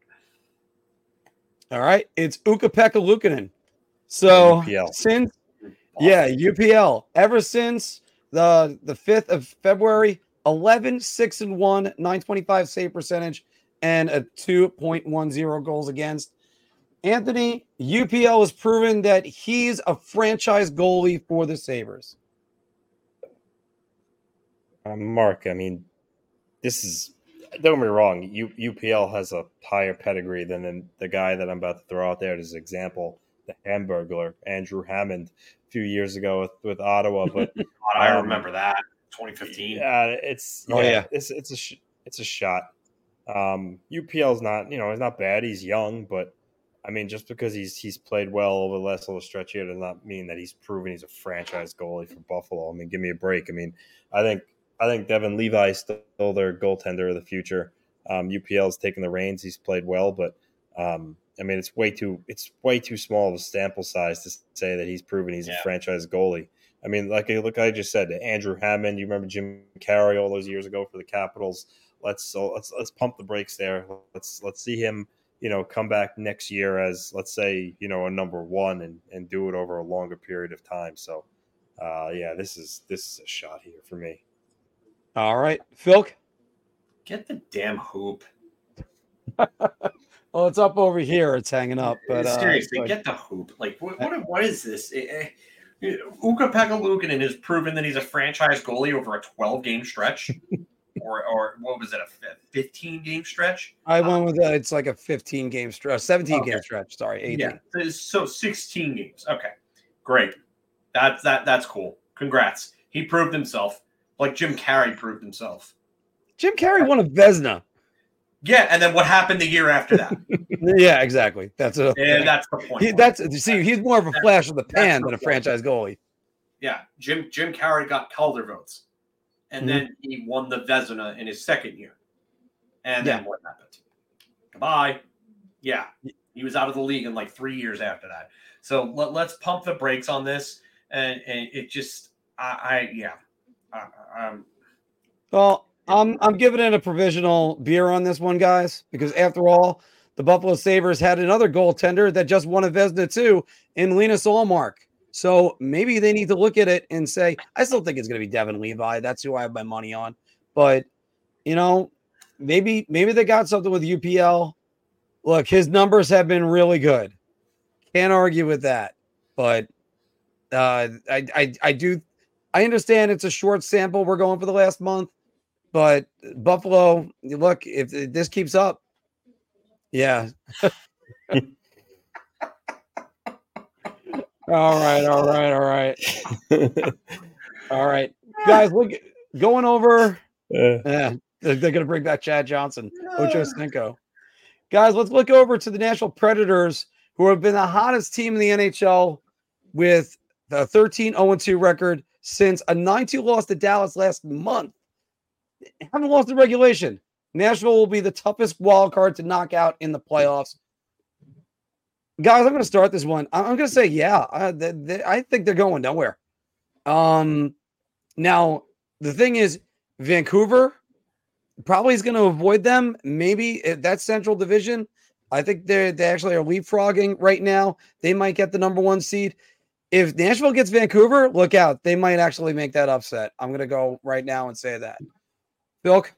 All right, it's Ukko-Pekka Luukkonen. So U P L. since yeah, U P L ever since the the fifth of February, eleven, six and one, nine twenty-five save percentage, and a two point one oh goals against. Anthony, U P L has proven that he's a franchise goalie for the Sabres. Uh, Mark, I mean, this is, don't get me wrong, U, UPL has a higher pedigree than the, the guy that I'm about to throw out there as an example, the Hamburglar, Andrew Hammond, a few years ago with, with Ottawa. But God, I um, remember that twenty fifteen. Yeah, it's Oh, yeah, yeah. it's it's a sh- it's a shot. Um, U P L's not, you know, he's not bad. He's young, but I mean, just because he's he's played well over the last little stretch here does not mean that he's proven he's a franchise goalie for Buffalo. I mean, give me a break. I mean, I think I think Devin Levi is still their goaltender of the future. Um, U P L's taken the reins. He's played well, but um, I mean, it's way too it's way too small of a sample size to say that he's proven he's Yeah. a franchise goalie. I mean, like look, I just said, Andrew Hammond. You remember Jim Carrey all those years ago for the Capitals. Let's so let's let's pump the brakes there. Let's let's see him, you know, come back next year as, let's say, you know, a number one and, and do it over a longer period of time. So, uh, yeah, this is this is a shot here for me. All right, Philk. Get the damn hoop. Well, it's up over here. It's hanging up. But uh, Seriously, but- get the hoop. Like, what? What, what is this? Eh, eh, Ukko-Pekka Luukkonen has proven that he's a franchise goalie over a twelve game stretch, or or what was it, a fifteen game stretch? I went with uh, it's like a fifteen game stretch, seventeen game Okay. stretch. Sorry, eighteen. Yeah, so sixteen games. Okay, great. That's that. That's cool. Congrats. He proved himself, like Jim Carrey proved himself. Jim Carrey won a Vezina. Yeah, and then what happened the year after that? Yeah, exactly. That's a. And that's the point. He, that's you see, he's more of a flash of the That's pan the than a point. franchise goalie. Yeah, Jim Jim Carrey got Calder votes, and Mm-hmm. then he won the Vezina in his second year. And then Yeah. what happened? Goodbye. Yeah, he was out of the league in like three years after that. So let, let's pump the brakes on this, and, and it just, I, I yeah, I, um, Well, I'm I'm giving it a provisional beer on this one, guys, because after all, the Buffalo Sabres had another goaltender that just won a Vezina too in Linus Ullmark. So maybe they need to look at it and say, I still think it's going to be Devin Levi. That's who I have my money on. But you know, maybe maybe they got something with U P L. Look, his numbers have been really good. Can't argue with that. But uh, I I I do I understand it's a short sample. We're going for the last month. But Buffalo, look, if this keeps up, yeah. all right, all right, all right, all right, guys. Look, going over. Uh, Yeah, they're, they're going to bring back Chad Johnson, Ocho Cinco. Guys, let's look over to the Nashville Predators, who have been the hottest team in the N H L with the thirteen oh two record since a nine two loss to Dallas last month. Haven't lost the regulation. Nashville will be the toughest wild card to knock out in the playoffs. Guys, I'm going to start this one. I'm, I'm going to say, yeah, I, they, they, I think they're going nowhere. Um, now, the thing is, Vancouver probably is going to avoid them. Maybe that Central Division. I think they they actually are leapfrogging right now. They might get the number one seed. If Nashville gets Vancouver, look out. They might actually make that upset. I'm going to go right now and say that. Bilk?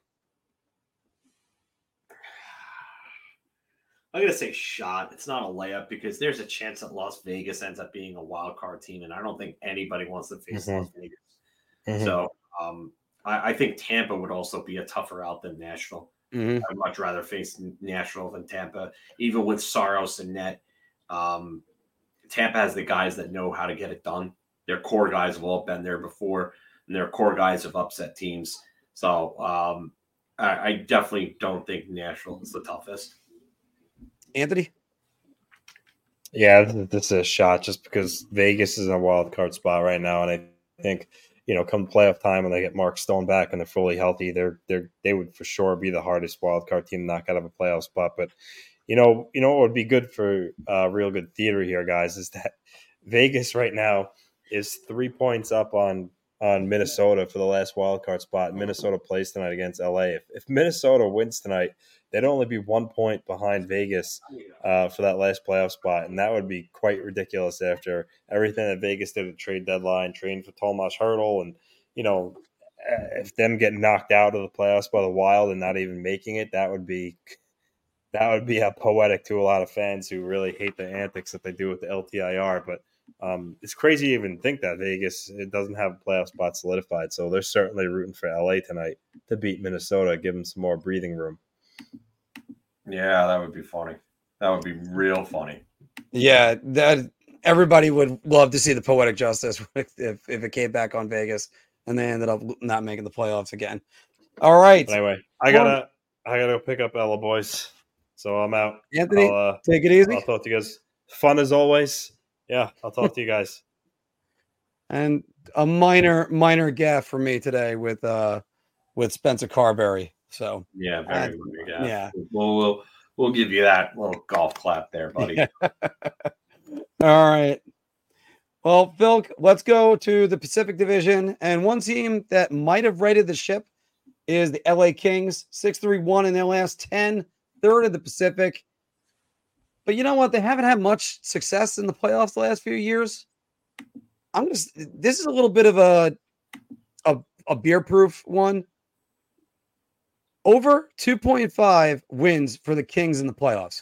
I'm gonna say shot. It's not a layup because there's a chance that Las Vegas ends up being a wild card team, and I don't think anybody wants to face Mhm. Las Vegas. mhm. So um, I, I think Tampa would also be a tougher out than Nashville. Mm-hmm. I'd much rather face Nashville than Tampa, even with Saros and net. Um, Tampa has the guys that know how to get it done. Their core guys have all been there before, and their core guys have upset teams. So um, I, I definitely don't think Nashville is the toughest. Anthony? Yeah, this is a shot just because Vegas is in a wild card spot right now, and I think you know, come playoff time when they get Mark Stone back and they're fully healthy, they're they're they would for sure be the hardest wild card team to knock out of a playoff spot. But you know, you know what would be good for uh, real good theater here, guys, is that Vegas right now is three points up on on Minnesota for the last wild card spot. Minnesota plays tonight against L A. If, if Minnesota wins tonight, they'd only be one point behind Vegas uh, for that last playoff spot, and that would be quite ridiculous after everything that Vegas did at the trade deadline, trading for Tomas Hertl, and you know, if them getting knocked out of the playoffs by the Wild and not even making it, that would be that would be a poetic to a lot of fans who really hate the antics that they do with the L T I R. But um, it's crazy to even think that Vegas it doesn't have a playoff spot solidified, so they're certainly rooting for L A tonight to beat Minnesota, give them some more breathing room. Yeah, that would be funny. That would be real funny. Yeah, that everybody would love to see the poetic justice if, if, if it came back on Vegas and they ended up not making the playoffs again. All right. Anyway, I gotta I gotta go pick up Ella, boys. So I'm out. Anthony, I'll, uh, take it easy. I'll talk to you guys. Fun as always. Yeah, I'll talk to you guys. And a minor minor gaffe for me today with uh with Spencer Carberry. So yeah, very uh, good. Yeah. yeah. We'll, we'll we'll give you that little golf clap there, buddy. All right. Well, Phil, let's go to the Pacific Division. And one team that might have righted the ship is the L A Kings, six three one in their last ten, third of the Pacific. But you know what? They haven't had much success in the playoffs the last few years. I'm just this is a little bit of a a, a beer proof one. Over two point five wins for the Kings in the playoffs.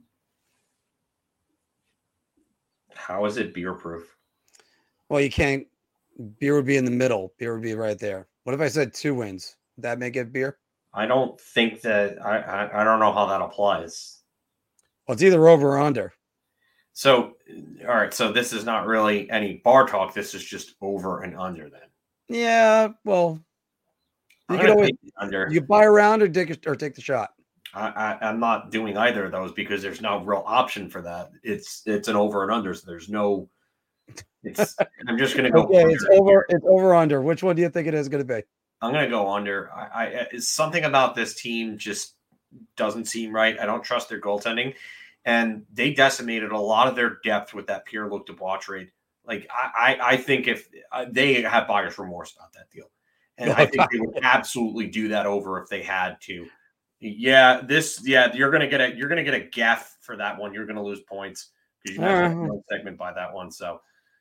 How is it beer proof? Well, you can't. Beer would be in the middle. Beer would be right there. What if I said two wins? Would that make it beer? I don't think that. I I, I don't know how that applies. Well, it's either over or under. So, all right. So this is not really any bar talk. This is just over and under then. Yeah. Well, you I'm could always under. You buy around or take or take the shot. I, I, I'm not doing either of those because there's no real option for that. It's it's an over and under. So there's no. It's. I'm just gonna go. Okay, it's over. It's over under. Which one do you think it is going to be? I'm gonna go under. I, I it's something about this team just doesn't seem right. I don't trust their goaltending, and they decimated a lot of their depth with that Pierre-Luc Dubois trade. Like I, I, I think if uh, they have buyer's remorse about that deal, and I think they would absolutely do that over if they had to. Yeah, this. Yeah, you're gonna get a you're gonna get a gaff for that one. You're gonna lose points because you guys have no segment by that one. So,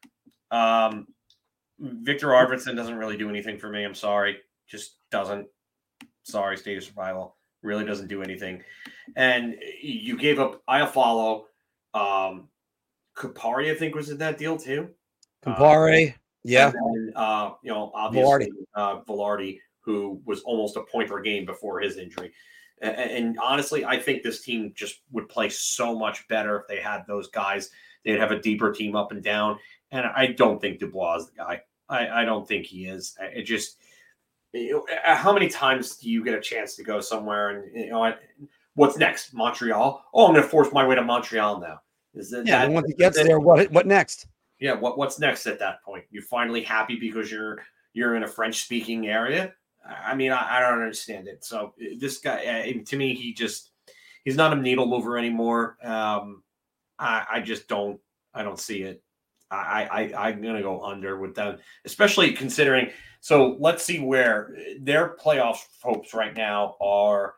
um, Victor Arvidsson doesn't really do anything for me. I'm sorry, just doesn't. Sorry, State of Survival really doesn't do anything. And you gave up Iafallo. Um, Kupari, I think, was in that deal too. Kupari, uh, yeah. And then, uh, you know, obviously, Velarde. Uh, Velarde, who was almost a point per game before his injury. And, and honestly, I think this team just would play so much better if they had those guys. They'd have a deeper team up and down. And I don't think Dubois is the guy. I, I don't think he is. It just you know, how many times do you get a chance to go somewhere and you know what's next? Montreal? Oh, I'm going to force my way to Montreal now. Is that, yeah? That, and once he gets there, what what next? Yeah, what what's next at that point? You're finally happy because you're you're in a French speaking area. I mean, I, I don't understand it. So this guy, uh, to me, he just he's not a needle mover anymore. Um, I, I just don't I don't see it. I, I I'm gonna go under with them, especially considering. So let's see where their playoff hopes right now are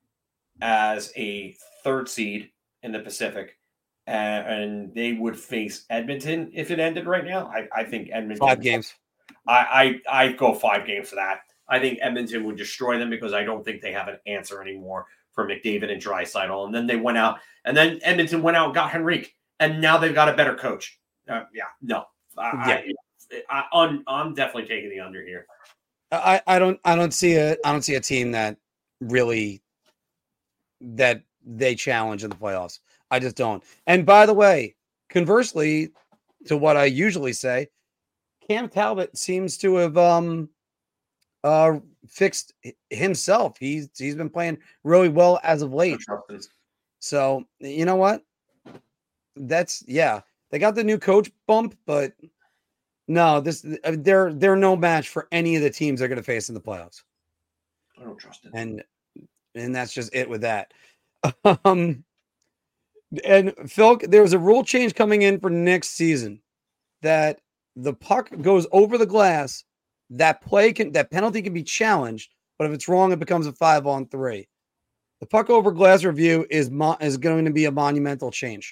as a third seed in the Pacific, and, and they would face Edmonton if it ended right now. I, I think Edmonton five games. I, I I go five games for that. I think Edmonton would destroy them because I don't think they have an answer anymore for McDavid and Draisaitl. And then they went out, and then Edmonton went out and got Henrique, and now they've got a better coach. Uh, yeah, no, I, yeah. I, I, I'm, I'm definitely taking the under here. I, I don't I don't see a I don't see a team that really that they challenge in the playoffs. I just don't. And by the way, conversely to what I usually say, Cam Talbot seems to have um uh fixed himself. He's he's been playing really well as of late. So you know what? That's yeah. They got the new coach bump, but no, this they're they're no match for any of the teams they're going to face in the playoffs. I don't trust it. And and that's just it with that. Um, and Phil, there's a rule change coming in for next season that the puck goes over the glass. That play can that penalty can be challenged, but if it's wrong, it becomes a five on three. The puck over glass review is mo- is going to be a monumental change.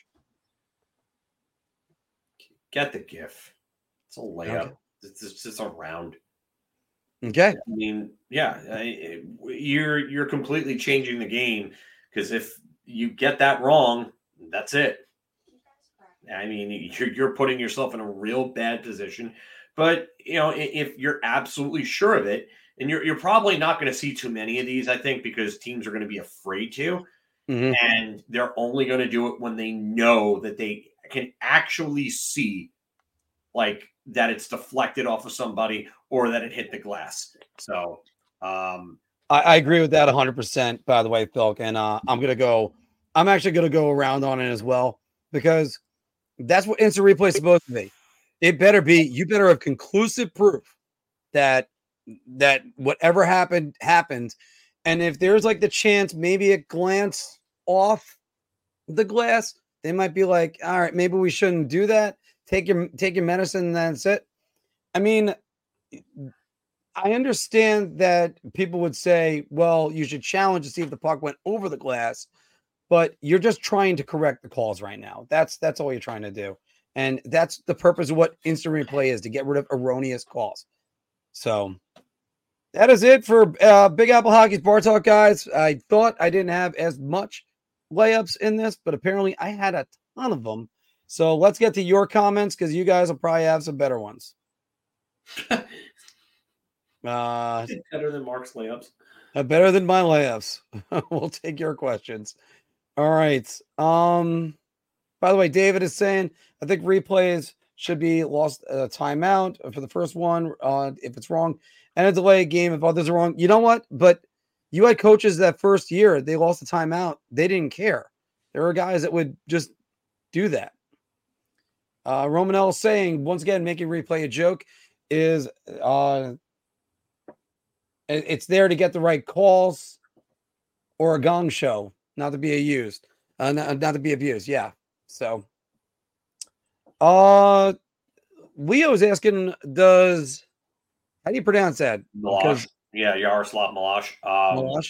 Get the GIF. It's a layup. Okay. It's, it's just a round. Okay. I mean, yeah, I, you're you're completely changing the game because if you get that wrong, that's it. I mean, you're you're putting yourself in a real bad position. But you know, if you're absolutely sure of it, and you're you're probably not going to see too many of these, I think, because teams are going to be afraid to, Mm-hmm. and they're only going to do it when they know that they can actually see, like, that it's deflected off of somebody or that it hit the glass. So um, I, I agree with that one hundred percent, by the way, Phil. And uh, I'm going to go, I'm actually going to go around on it as well, because that's what instant replay is supposed to be. It better be, you better have conclusive proof that, that whatever happened, happened. And if there's like the chance, maybe it glanced off the glass, they might be like, all right, maybe we shouldn't do that. Take your, take your medicine and that's it. I mean, I understand that people would say, well, you should challenge to see if the puck went over the glass, but you're just trying to correct the calls right now. That's that's all you're trying to do. And that's the purpose of what instant replay is, to get rid of erroneous calls. So that is it for uh, Big Apple Hockey's Bar Talk, guys. I thought I didn't have as much layups in this, but apparently I had a ton of them. So let's get to your comments, because you guys will probably have some better ones. Uh, better than Mark's layups. Uh, better than my layups. We'll take your questions. All right. Um. By the way, David is saying, I think replays should be lost a timeout for the first one uh, if it's wrong, and a delay game if others are wrong. You know what? But you had coaches that first year, they lost a timeout. They didn't care. There were guys that would just do that. Uh, Romanel saying, once again, making replay a joke is uh, it's there to get the right calls, or a gong show, not to be abused, uh, not, not to be abused. Yeah. So, uh, Leo's asking, does, how do you pronounce that? Milosh. Yeah, Yaroslav Milosh. Um, Milosh?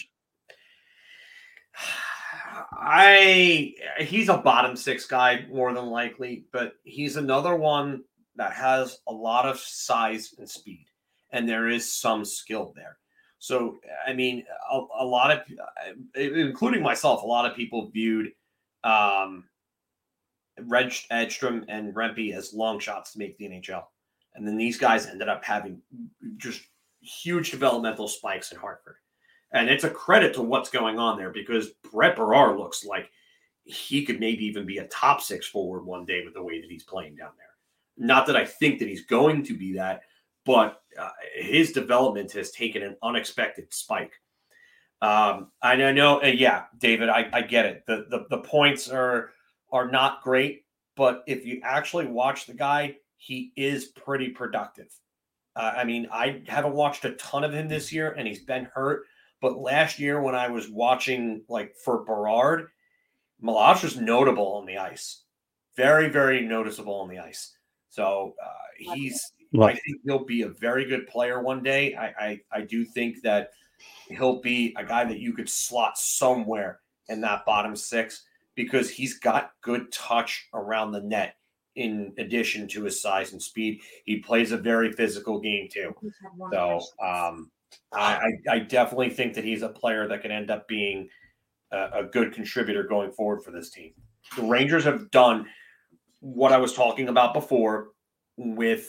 I, he's a bottom six guy more than likely, but he's another one that has a lot of size and speed, and there is some skill there. So, I mean, a, a lot of, including myself, a lot of people viewed um, Reg Edstrom and Rempe as long shots to make the N H L. And then these guys ended up having just huge developmental spikes in Hartford. And it's a credit to what's going on there, because Brett Berard looks like he could maybe even be a top six forward one day with the way that he's playing down there. Not that I think that he's going to be that, but uh, his development has taken an unexpected spike. Um, and I know, uh, yeah, David, I, I get it. The, the the points are are not great, but if you actually watch the guy, he is pretty productive. Uh, I mean, I haven't watched a ton of him this year, and he's been hurt. But last year, when I was watching, like, for Berard, Milosh was notable on the ice. Very, very noticeable on the ice. So uh, he's, I think he'll be a very good player one day. I, I, I do think that he'll be a guy that you could slot somewhere in that bottom six, because he's got good touch around the net in addition to his size and speed. He plays a very physical game too. So um, I, I definitely think that he's a player that can end up being a, a good contributor going forward for this team. The Rangers have done what I was talking about before with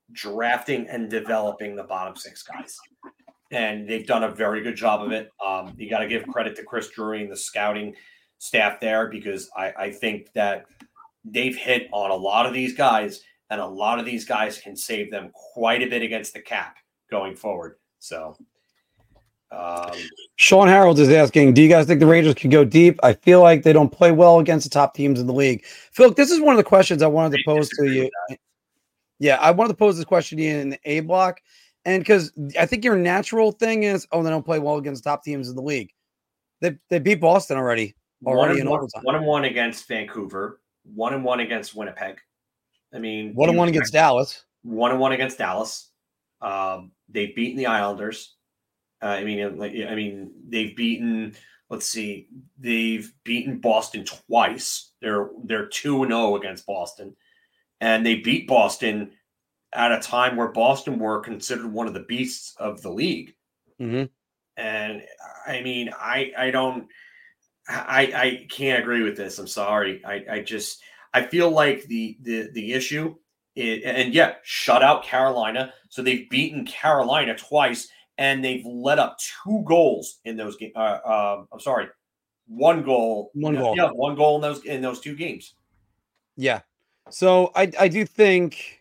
drafting and developing the bottom six guys. And they've done a very good job of it. Um, you got to give credit to Chris Drury and the scouting staff there, because I, I think that they've hit on a lot of these guys, and a lot of these guys can save them quite a bit against the cap going forward. So, um, Sean Harold is asking, do you guys think the Rangers can go deep? I feel like they don't play well against the top teams in the league. Phil, this is one of the questions I wanted to pose to you. Yeah, I wanted to pose this question to you in the A block. And because I think your natural thing is, oh, they don't play well against top teams in the league. They they beat Boston already. Already in one, overtime. One and one against Vancouver. One and one against Winnipeg. I mean, one and one against Dallas. One and one against Dallas. Um, they've beaten the Islanders. Uh, I mean, I mean, they've beaten. Let's see, they've beaten Boston twice. They're they're two and zero against Boston, and they beat Boston at a time where Boston were considered one of the beasts of the league. Mm-hmm. And I mean, I I don't. I, I can't agree with this. I'm sorry. I, I just I feel like the the the issue is, and yeah, shut out Carolina. So they've beaten Carolina twice, and they've let up two goals in those games. Uh, uh, I'm sorry, one goal. One goal. Yeah, one goal in those in those two games. Yeah. So I I do think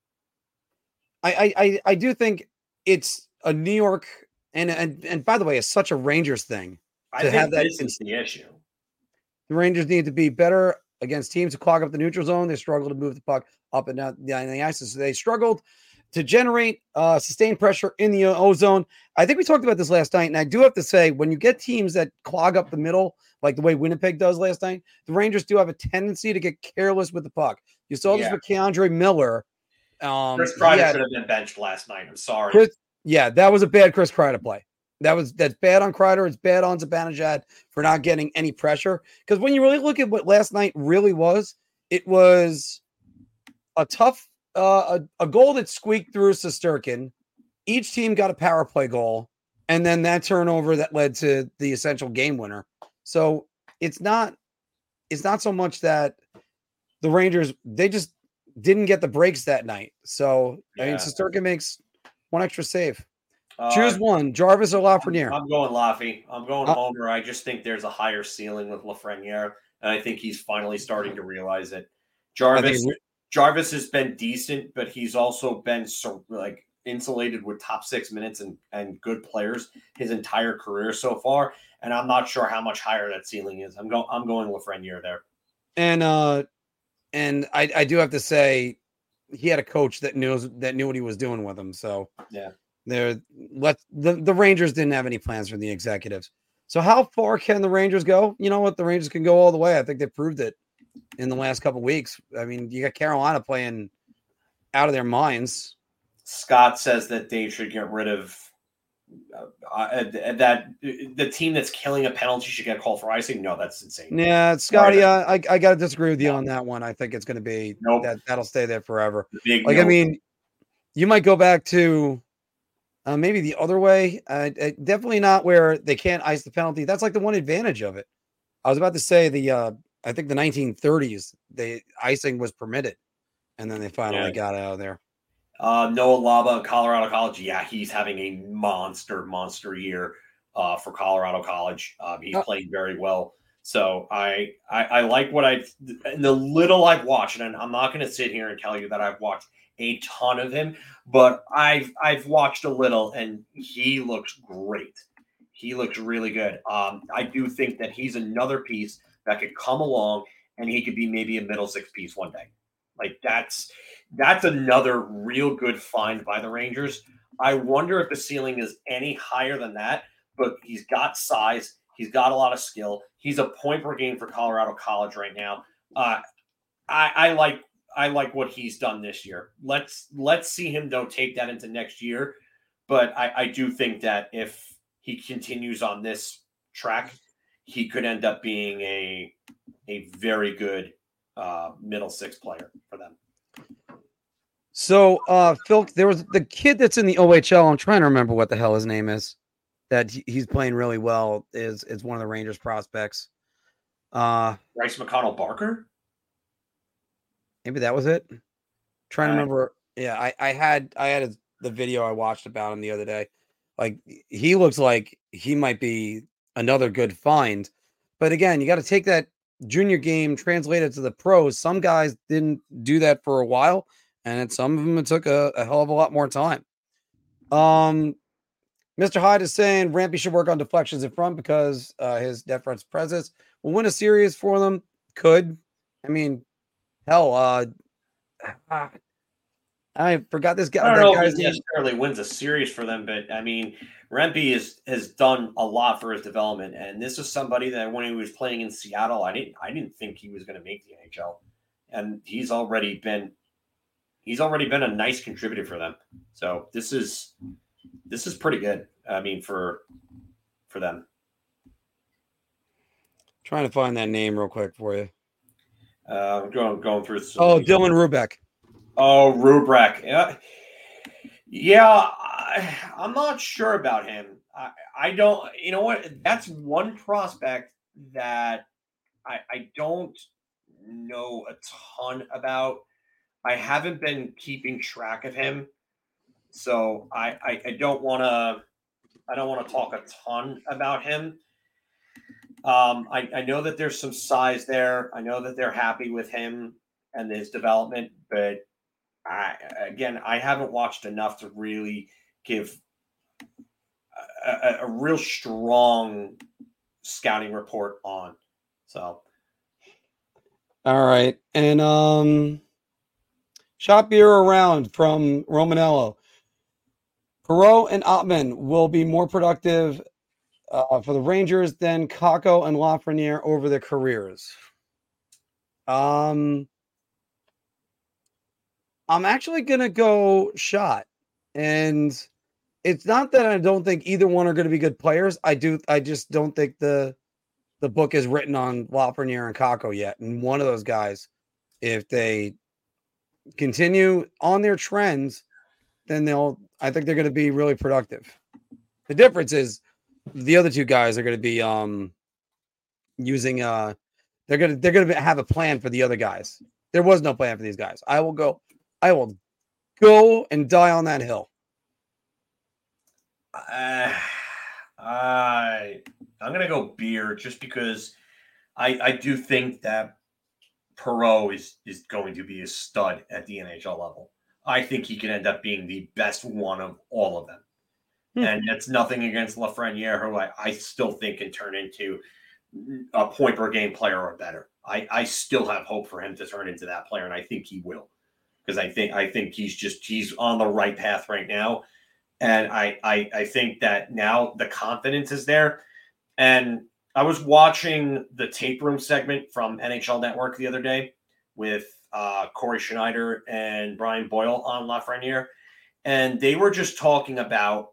I I I do think it's a New York and and and by the way, it's such a Rangers thing. I to think have that this is the issue. The Rangers need to be better against teams who clog up the neutral zone. They struggle to move the puck up and down the, the ice. So they struggled to generate uh, sustained pressure in the ozone. I think we talked about this last night, and I do have to say, when you get teams that clog up the middle, like the way Winnipeg does last night, the Rangers do have a tendency to get careless with the puck. You saw this Yeah. with Keandre Miller. Um, Chris Kreider he had- should have been benched last night. I'm sorry. Chris, yeah, that was a bad Chris Kreider play. That was that's bad on Kreider. It's bad on Zibanejad for not getting any pressure. Because when you really look at what last night really was, it was a tough uh, a, a goal that squeaked through Shesterkin. Each team got a power play goal, and then that turnover that led to the essential game winner. So it's not it's not so much that the Rangers they just didn't get the breaks that night. So I mean, Yeah. Shesterkin makes one extra save. Uh, Choose one, Jarvis or Lafreniere. I'm going Laffy. I'm going Uh, Homer. I just think there's a higher ceiling with Lafreniere, and I think he's finally starting to realize it. Jarvis, re- Jarvis has been decent, but he's also been so like insulated with top six minutes and, and good players his entire career so far. And I'm not sure how much higher that ceiling is. I'm going. I'm going Lafreniere there. And uh, and I, I do have to say, he had a coach that knows that knew what he was doing with him. So Yeah. They're let the, the Rangers didn't have any plans for the executives. So how far can the Rangers go? You know what? The Rangers can go all the way. I think they proved it in the last couple of weeks. I mean, you got Carolina playing out of their minds. Scott says that they should get rid of uh, uh, that the team that's killing a penalty should get called for icing. No, that's insane. Yeah, Scotty, uh, I I got to disagree with you on that one. I think it's going to be Nope. that that'll stay there forever. Big Like, I no. mean, you might go back to uh, maybe the other way. Uh, uh, definitely not where they can't ice the penalty. That's like the one advantage of it. I was about to say the, uh, I think the nineteen thirties, the icing was permitted, and then they finally Yeah. got out of there. Uh, Noah Laba, Colorado College. Yeah, he's having a monster, monster year uh, for Colorado College. Um, he's Oh. playing very well. So I, I, I like what I've and the little I've watched, and I'm not going to sit here and tell you that I've watched a ton of him, but I've I've watched a little, and he looks great. He looks really good. Um, I do think that he's another piece that could come along, and he could be maybe a middle six piece one day. Like that's that's another real good find by the Rangers. I wonder if the ceiling is any higher than that, but he's got size. He's got a lot of skill. He's a point per game for Colorado College right now. Uh, I, I like I like what he's done this year. Let's let's see him though take that into next year. But I, I do think that if he continues on this track, he could end up being a a very good uh, middle six player for them. So, uh, Phil, there was the kid that's in the O H L. I'm trying to remember what the hell his name is. That he- he's playing really well. Is is one of the Rangers prospects. Uh, Bryce McConnell Barker. maybe that was it. Trying to Uh, remember. Yeah, I, I had I had a, the video I watched about him the other day. Like he looks like he might be another good find. But again, you got to take that junior game, translate it to the pros. Some guys didn't do that for a while, and it, some of them it took a, a hell of a lot more time. Um, Mister Hyde is saying Rampy should work on deflections in front because uh, his deference presence will win a series for them. Could. I mean, hell, uh, I forgot this guy. I don't that know guy's if he name. necessarily wins a series for them, but I mean, Rempe is, has done a lot for his development, and this is somebody that when he was playing in Seattle, I didn't I didn't think he was going to make the N H L, and he's already been he's already been a nice contributor for them. So this is this is pretty good. I mean, for for them. Trying to find that name real quick for you. Uh, I'm going going through. Some Oh, Dylan Rubeck. Oh, Rubeck. Yeah, yeah. I, I'm not sure about him. I, I don't. You know what? That's one prospect that I, I don't know a ton about. I haven't been keeping track of him, so I I, I don't want to. I don't want to talk a ton about him. Um, I, I know that there's some size there. I know that they're happy with him and his development, but I, again, I haven't watched enough to really give a, a, a real strong scouting report on. So, all right, and um, shop beer around from Romanello. Perot and Ottman will be more productive uh, for the Rangers than Kakko and Lafreniere over their careers. Um. I'm actually going to go shot. And it's not that I don't think either one are going to be good players. I do. I just don't think the the book is written on Lafreniere and Kakko yet. And one of those guys, if they continue on their trends, then they'll, I think they're going to be really productive. The difference is the other two guys are going to be um, using, uh, they're going to, they're going to have a plan for the other guys. There was no plan for these guys. I will go. I will go and die on that hill. Uh, I I'm gonna go beer just because I I do think that Perot is is going to be a stud at the N H L level. I think he can end up being the best one of all of them. Hmm. And that's nothing against Lafreniere, who I, I still think can turn into a point per game player or better. I, I still have hope for him to turn into that player, and I think he will. Because I think I think he's just he's on the right path right now. And I, I I think that now the confidence is there. And I was watching the tape room segment from N H L Network the other day with uh, Corey Schneider and Brian Boyle on Lafreniere. And they were just talking about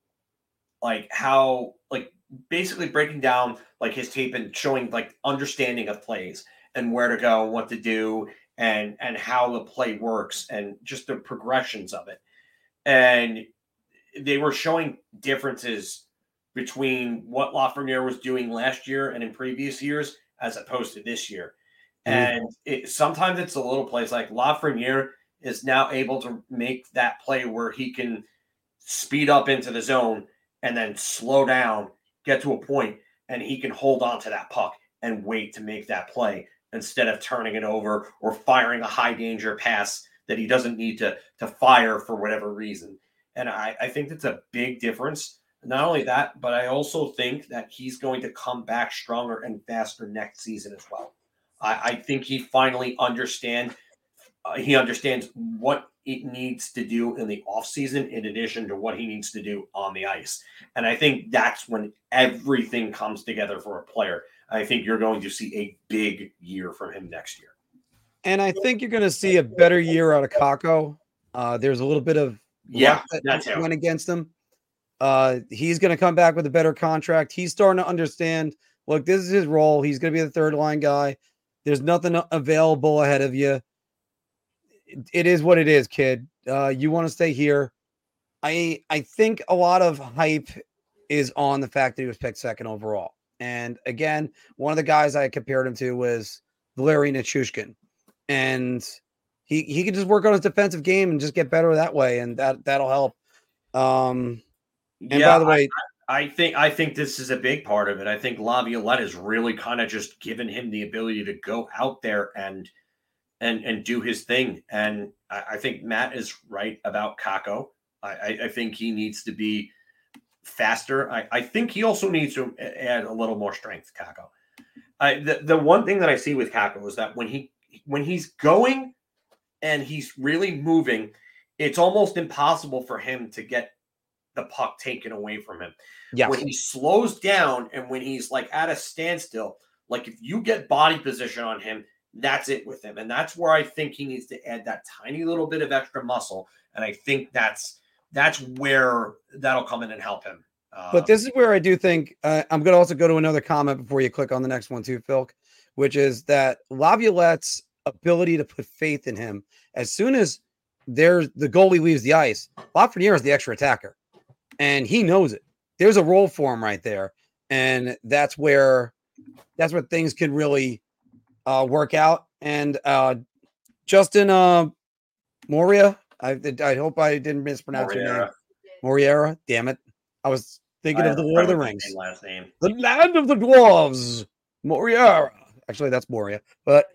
like how like basically breaking down like his tape and showing like understanding of plays and where to go, what to do, and and how the play works and just the progressions of it. And they were showing differences between what Lafreniere was doing last year and in previous years as opposed to this year. Mm-hmm. And it, sometimes it's a little plays like Lafreniere is now able to make that play where he can speed up into the zone and then slow down, get to a point, and he can hold on to that puck and wait to make that play instead of turning it over or firing a high danger pass that he doesn't need to, to fire for whatever reason. And I, I think that's a big difference. Not only that, but I also think that he's going to come back stronger and faster next season as well. I, I think he finally understand uh, he understands what it needs to do in the offseason in addition to what he needs to do on the ice. And I think that's when everything comes together for a player. I think you're going to see a big year from him next year. And I think you're going to see a better year out of Kakko. Uh, there's a little bit of yeah, that that's went against him. Uh, he's going to come back with a better contract. He's starting to understand, look, this is his role. He's going to be the third line guy. There's nothing available ahead of you. It, it is what it is, kid. Uh, you want to stay here. I I think a lot of hype is on the fact that he was picked second overall. And again, one of the guys I compared him to was Valeri Nichushkin. And He he can just work on his defensive game and just get better that way, and that that'll help. Um, and yeah, by the way, I, I think I think this is a big part of it. I think Laviolette has really kind of just given him the ability to go out there and and and do his thing. And I, I think Matt is right about Kakko. I, I, I think he needs to be faster. I, I think he also needs to add a little more strength, Kakko. I, the, the one thing that I see with Kakko is that when he when he's going and he's really moving, it's almost impossible for him to get the puck taken away from him. yes. When he slows down and when he's like at a standstill, like if you get body position on him, that's it with him. And that's where I think he needs to add that tiny little bit of extra muscle. And I think that's that's where that'll come in and help him. Um, But this is where I do think uh, I'm going to also go to another comment before you click on the next one too, Phil, which is that Laviolette's ability to put faith in him. As soon as there's the goalie leaves the ice, Lafreniere is the extra attacker, and he knows it. There's a role for him right there, and that's where that's where things can really uh, work out. And uh, Justin uh, Moria, I I hope I didn't mispronounce your name. Moriera, damn it. I was thinking I of the have a Lord of the problem Rings. with the last name. The land of the dwarves, Moriera. Actually, that's Moria. But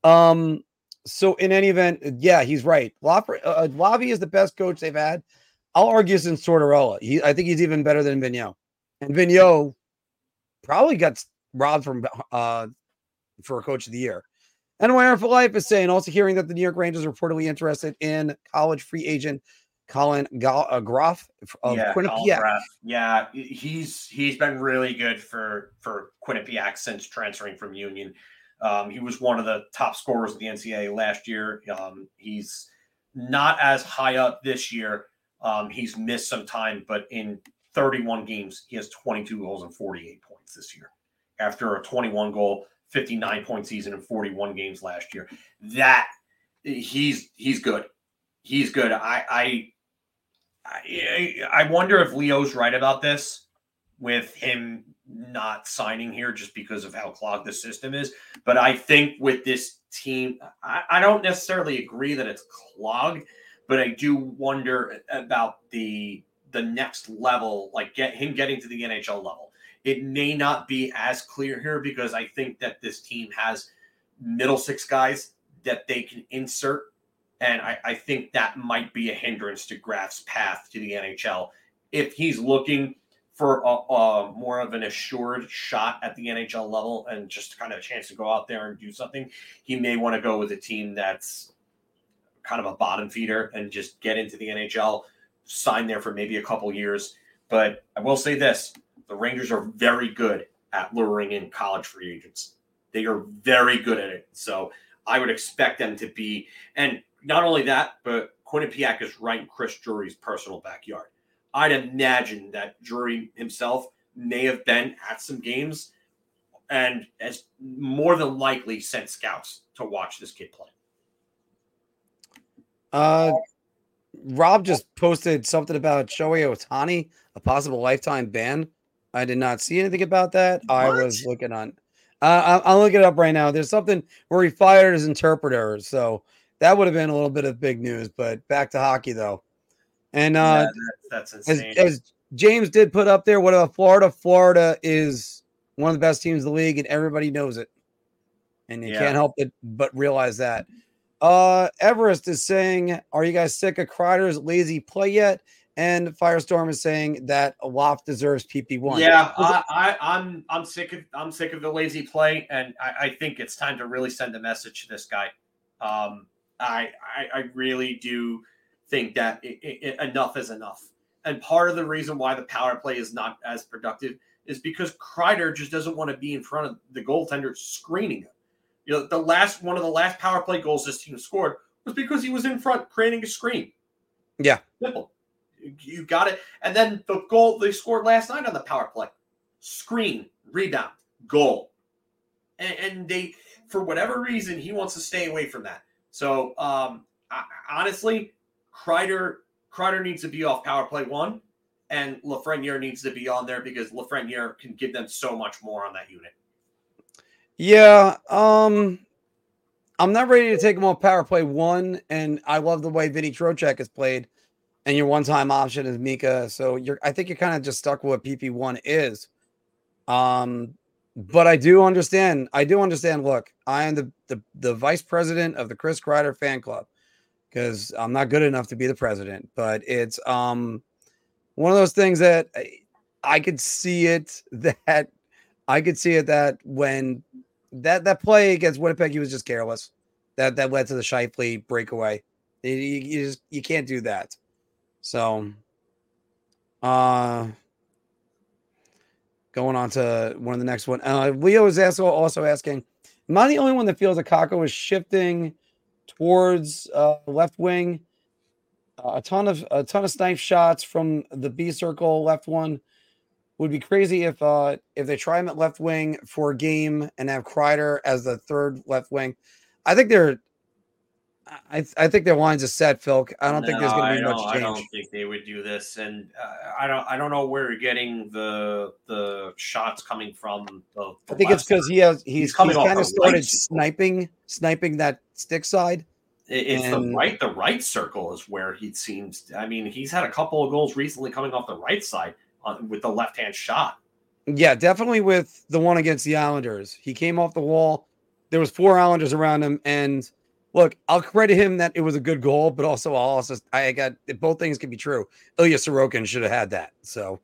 um, so in any event, yeah, he's right. Lavi uh, Lavi is the best coach they've had. I'll argue since Tortorella. He, I think he's even better than Vigneault. And Vigneault probably got robbed from uh for a coach of the year. N Y R for Life is saying, also hearing that the New York Rangers are reportedly interested in college free agent Colin Ga- uh, Groff of yeah, Quinnipiac. Graff. Yeah, he's he's been really good for for Quinnipiac since transferring from Union. Um, he was one of the top scorers of the N C double A last year. Um, he's not as high up this year. Um, he's missed some time, but in thirty-one games, he has twenty-two goals and forty-eight points this year. After a twenty-one goal, fifty-nine point season in forty-one games last year, that he's he's good. He's good. I I I, I wonder if Leo's right about this with him not signing here just because of how clogged the system is. But I think with this team, I, I don't necessarily agree that it's clogged, but I do wonder about the the next level, like get him getting to the N H L level. It may not be as clear here because I think that this team has middle six guys that they can insert. And I, I think that might be a hindrance to Graff's path to the N H L. If he's looking for a, a more of an assured shot at the N H L level and just kind of a chance to go out there and do something, he may want to go with a team that's kind of a bottom feeder and just get into the N H L, sign there for maybe a couple years. But I will say this, the Rangers are very good at luring in college free agents. They are very good at it. So I would expect them to be, and not only that, but Quinnipiac is right in Chris Drury's personal backyard. I'd imagine that Drury himself may have been at some games and has more than likely sent scouts to watch this kid play. Uh, Rob just posted something about Shohei Ohtani, a possible lifetime ban. I did not see anything about that. What? I was looking on. Uh, I'll look it up right now. There's something where he fired his interpreter, so that would have been a little bit of big news. But back to hockey, though. And uh, yeah, that's, that's insane. As, as James did put up there, what about Florida? Florida is one of the best teams in the league, and everybody knows it. And you yeah. can't help it but realize that. Uh, Everest is saying, are you guys sick of Kreider's lazy play yet? And Firestorm is saying that Loft deserves P P one. Yeah, I, I, I'm I'm sick of I'm sick of the lazy play, and I, I think it's time to really send a message to this guy. Um, I, I I really do think that it, it, enough is enough. And part of the reason why the power play is not as productive is because Kreider just doesn't want to be in front of the goaltender screening him. You know, the last one of the last power play goals this team scored was because he was in front creating a screen. Yeah. Simple. You got it. And then the goal they scored last night on the power play, screen, rebound, goal. And, and they, for whatever reason, he wants to stay away from that. So um, I, honestly, Kreider, Kreider needs to be off power play one, and Lafreniere needs to be on there because Lafreniere can give them so much more on that unit. Yeah, um, I'm not ready to take him off power play one, and I love the way Vinny Trocheck has played, and your one-time option is Mika. So you're, I think you're kind of just stuck with what P P one is. Um, but I do understand. I do understand. Look, I am the the, the vice president of the Chris Kreider fan club because I'm not good enough to be the president. But it's um one of those things that I, I could see it that I could see it that when that that play against Winnipeg, he was just careless. That that led to the Scheifele breakaway. You, you just you can't do that. So, uh. Going on to one of the next one. Uh, Leo is also, also asking, am I the only one that feels that Kakko is shifting towards uh, left wing? Uh, a ton of a ton of snipe shots from the B circle left one. Would be crazy if uh, if they try him at left wing for a game and have Kreider as the third left wing. I think they're I, I think their lines are set, Phil. I don't no, think there's going to be much change. I don't think they would do this, and uh, I don't. I don't know where you're getting the the shots coming from. The, the I think it's because he has he's, he's, he's kind of started right sniping, sniping that stick side. It's and, the right. The right circle is where he seems. I mean, he's had a couple of goals recently coming off the right side on, with the left hand shot. Yeah, definitely with the one against the Islanders. He came off the wall. There was four Islanders around him, and. Look, I'll credit him that it was a good goal, but also I'll also I got both things can be true. Ilya Sorokin should have had that. So,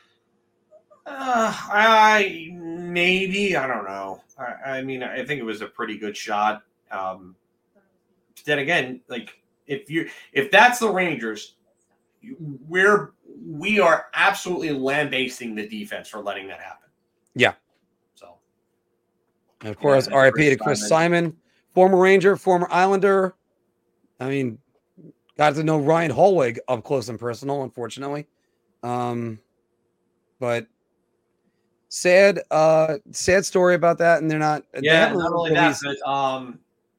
uh, I maybe I don't know. I, I mean, I think it was a pretty good shot. Um, then again, like if you if that's the Rangers, we're we are absolutely lambasting the defense for letting that happen. Yeah. So, and of course, yeah, R I P to Chris Simon. Simon. Former Ranger, former Islander. I mean, got to know Ryan Holweg up close and personal, unfortunately. Um, but sad, uh, sad story about that, and they're not. Yeah, not only that, but um,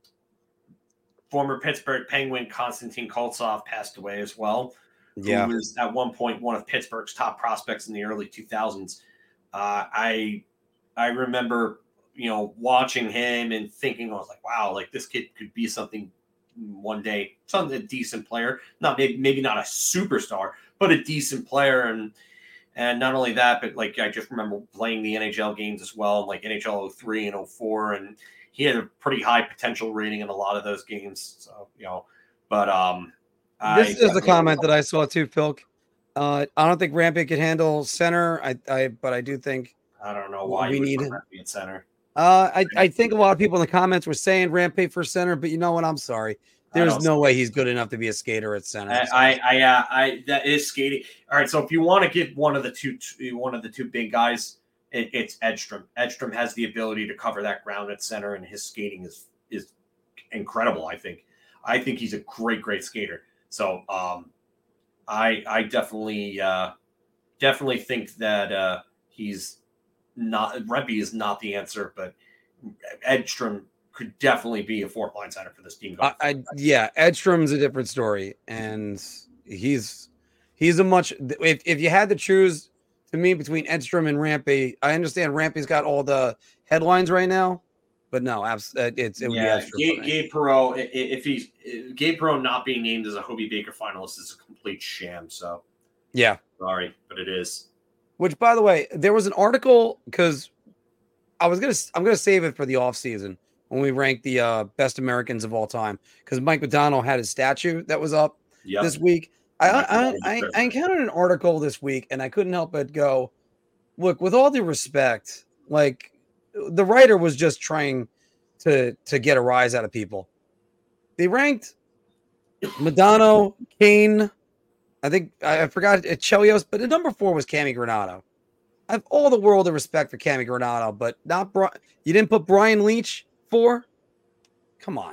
former Pittsburgh Penguin Konstantin Koltsov passed away as well. Yeah, who was at one point one of Pittsburgh's top prospects in the early two thousands. Uh, I I remember. You know, watching him and thinking, I was like, wow, like this kid could be something one day, something a decent player, not maybe, maybe not a superstar, but a decent player. And, and not only that, but like, I just remember playing the N H L games as well, like N H L oh three and oh four. And he had a pretty high potential rating in a lot of those games. So, you know, but, um, this I, is the comment that I saw too, Phil. Uh, I don't think Rampy could handle center. I, I, but I do think, I don't know why we need Rampy at center. Uh, I, I think a lot of people in the comments were saying Rampage for center, but you know what? I'm sorry. There's no way he's good enough to be a skater at center. I, I, I, uh, I, that is skating. All right. So if you want to get one of the two, one of the two big guys, it, it's Edstrom. Edstrom has the ability to cover that ground at center, and his skating is, is incredible. I think, I think he's a great, great skater. So, um, I, I definitely, uh, definitely think that, uh, he's, not Rempe is not the answer, but Edstrom could definitely be a fourth line center for this team. I, I yeah, Edstrom's a different story, and he's he's a much. If if you had to choose to me between Edstrom and Rampy, I understand Rampy's got all the headlines right now, but no, it's it would yeah, be Gabe, Gabe Perreault. If he's Gabe Perreault not being named as a Hobey Baker finalist is a complete sham. So yeah, sorry, but it is. Which, by the way, there was an article because I was gonna I'm gonna save it for the off season when we rank the uh, best Americans of all time because Mike McDonald had his statue that was up yep. this week. I I, I I encountered an article this week and I couldn't help but go, look, with all due respect, like the writer was just trying to to get a rise out of people. They ranked Madonna, Kane. I think I forgot Chelios, but the number four was Cammy Granato. I have all the world of respect for Cammy Granato, but not Bri- you didn't put Brian Leetch four? Come on.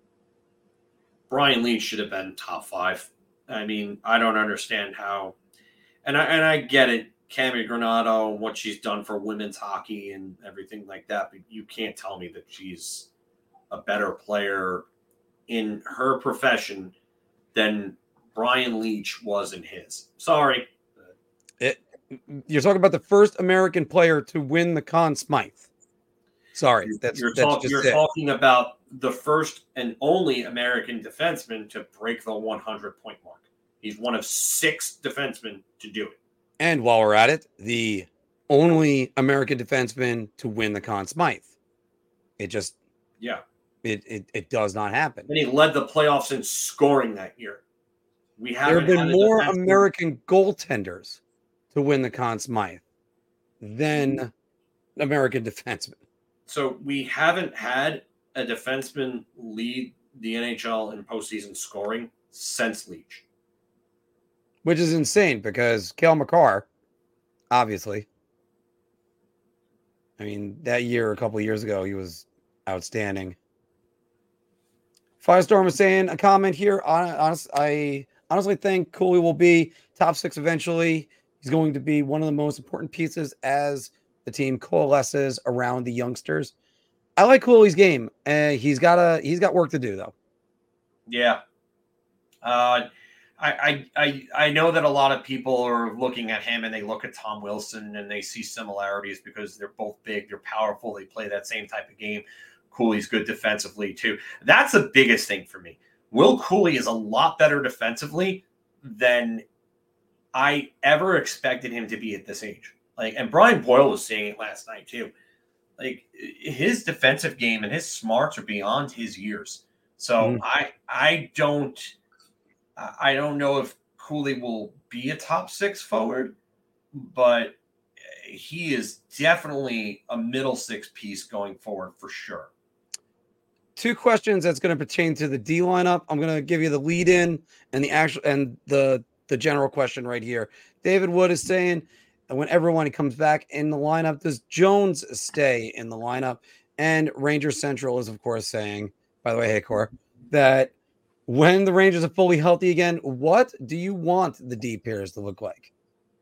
Brian Leetch should have been top five. I mean, I don't understand how, and I and I get it, Cammy Granato, what she's done for women's hockey and everything like that, but you can't tell me that she's a better player in her profession than Brian Leetch was in his. Sorry. It, you're talking about the first American player to win the Conn Smythe. Sorry, You're, that's you're, that's talk, just you're it. talking about the first and only American defenseman to break the one hundred point mark. He's one of six defensemen to do it. And while we're at it, the only American defenseman to win the Conn Smythe. It just Yeah. it it, it does not happen. And he led the playoffs in scoring that year. We There have haven't been had a more defenseman- American goaltenders to win the Conn Smythe than American defensemen. So we haven't had a defenseman lead the N H L in postseason scoring since Leach. Which is insane because Cale Makar, obviously. I mean, that year, a couple of years ago, he was outstanding. Firestorm was saying a comment here. Honest, I honestly think Cooley will be top six eventually. He's going to be one of the most important pieces as the team coalesces around the youngsters. I like Cooley's game, and he's got a he's got work to do though. Yeah. Uh, I, I I I know that a lot of people are looking at him and they look at Tom Wilson and they see similarities because they're both big, they're powerful, they play that same type of game. Cooley's good defensively too. That's the biggest thing for me. Will Cooley is a lot better defensively than I ever expected him to be at this age. Like, and Brian Boyle was saying it last night too. Like, his defensive game and his smarts are beyond his years. So Mm. I I don't I don't know if Cooley will be a top six forward, but he is definitely a middle six piece going forward for sure. Two questions that's going to pertain to the D lineup. I'm going to give you the lead in and the actual and the the general question right here. David Wood is saying, and when everyone comes back in the lineup, does Jones stay in the lineup? And Ranger Central is, of course, saying, by the way, hey, Cor, that when the Rangers are fully healthy again, what do you want the D pairs to look like?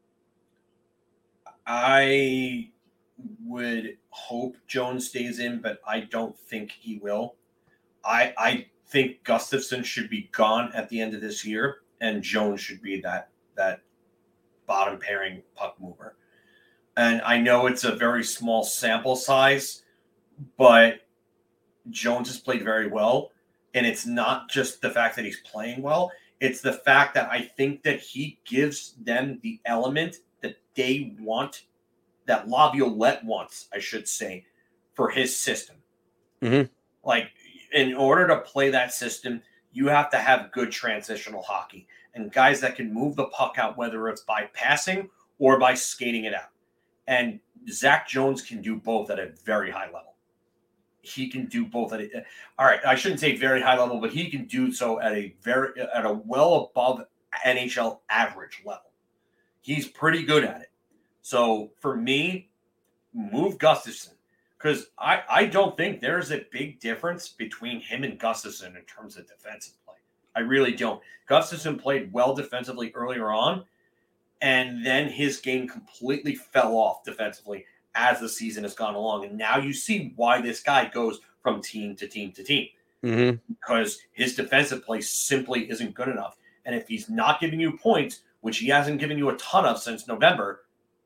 I would hope Jones stays in, but I don't think he will. I I think Gustafsson should be gone at the end of this year, and Jones should be that that bottom pairing puck mover. And I know it's a very small sample size, but Jones has played very well. And it's not just the fact that he's playing well. It's the fact that I think that he gives them the element that they want, that Laviolette wants, I should say, for his system. Mm-hmm. Like, in order to play that system, you have to have good transitional hockey and guys that can move the puck out, whether it's by passing or by skating it out. And Zach Jones can do both at a very high level. He can do both at a, all right. I shouldn't say very high level, but he can do so at a very at a well above N H L average level. He's pretty good at it. So for me, move Gustafsson, because I, I don't think there's a big difference between him and Gustafsson in terms of defensive play. I really don't. Gustafsson played well defensively earlier on, and then his game completely fell off defensively as the season has gone along. And now you see why this guy goes from team to team to team. Mm-hmm. Because his defensive play simply isn't good enough. And if he's not giving you points, which he hasn't given you a ton of since November,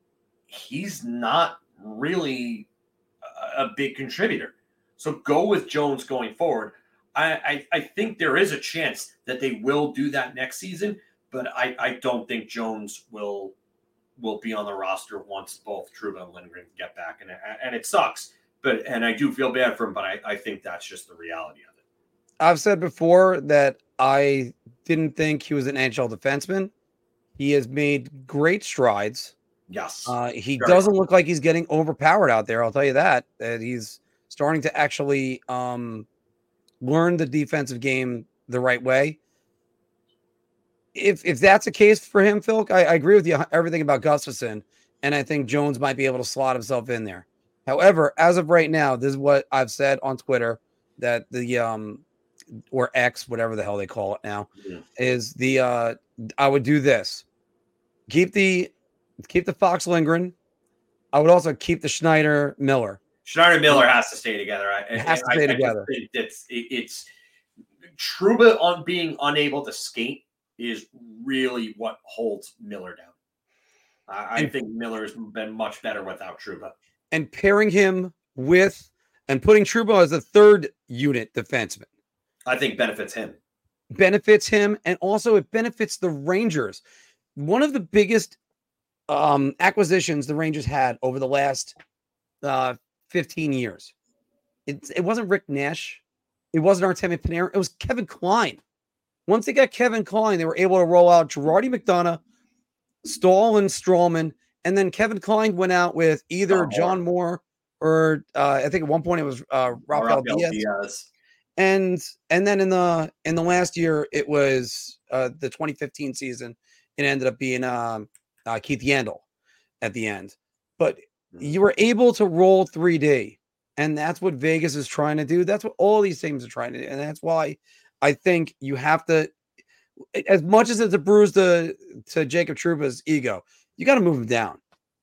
he's not really a, a big contributor. So go with Jones going forward. I, I, I think there is a chance that they will do that next season, but I, I don't think Jones will will be on the roster once both Trouba and Lindgren get back. And, and it sucks, but and I do feel bad for him, but I, I think that's just the reality of it. I've said before that I didn't think he was an N H L defenseman. He has made great strides. Yes. Uh, he Very doesn't well. look like he's getting overpowered out there. I'll tell you that, that he's starting to actually um, learn the defensive game the right way. If if that's the case for him, Phil, I, I agree with you everything about Gustafsson, and I think Jones might be able to slot himself in there. However, as of right now, this is what I've said on Twitter that the um or X, whatever the hell they call it now, Yeah. is the uh I would do this. Keep the keep the Fox Lindgren. I would also keep the Schneider Miller. Schneider Miller has to stay together. I, It has to I- stay I just together. think It's it, it's Trouba on being unable to skate is really what holds Miller down. I, I And- think Miller's been much better without Trouba. And pairing him with and putting Trouba as a third unit defenseman I think benefits him. benefits him, and also it benefits the Rangers. One of the biggest um, acquisitions the Rangers had over the last uh, fifteen years. It, it wasn't Rick Nash. It wasn't Artemi Panarin. It was Kevin Klein. Once they got Kevin Klein, they were able to roll out Girardi McDonough, Stahl, and Strawman. And then Kevin Klein went out with either Oh, John Moore or uh, I think at one point it was uh, Rafael, Rafael Diaz. Diaz. And and then in the in the last year, it was uh, the twenty fifteen season. It ended up being um, uh, Keith Yandel at the end. But you were able to roll three D, and that's what Vegas is trying to do. That's what all these teams are trying to do, and that's why I think you have to, as much as it's a bruise to to Jacob Trouba's ego, you got to move him down.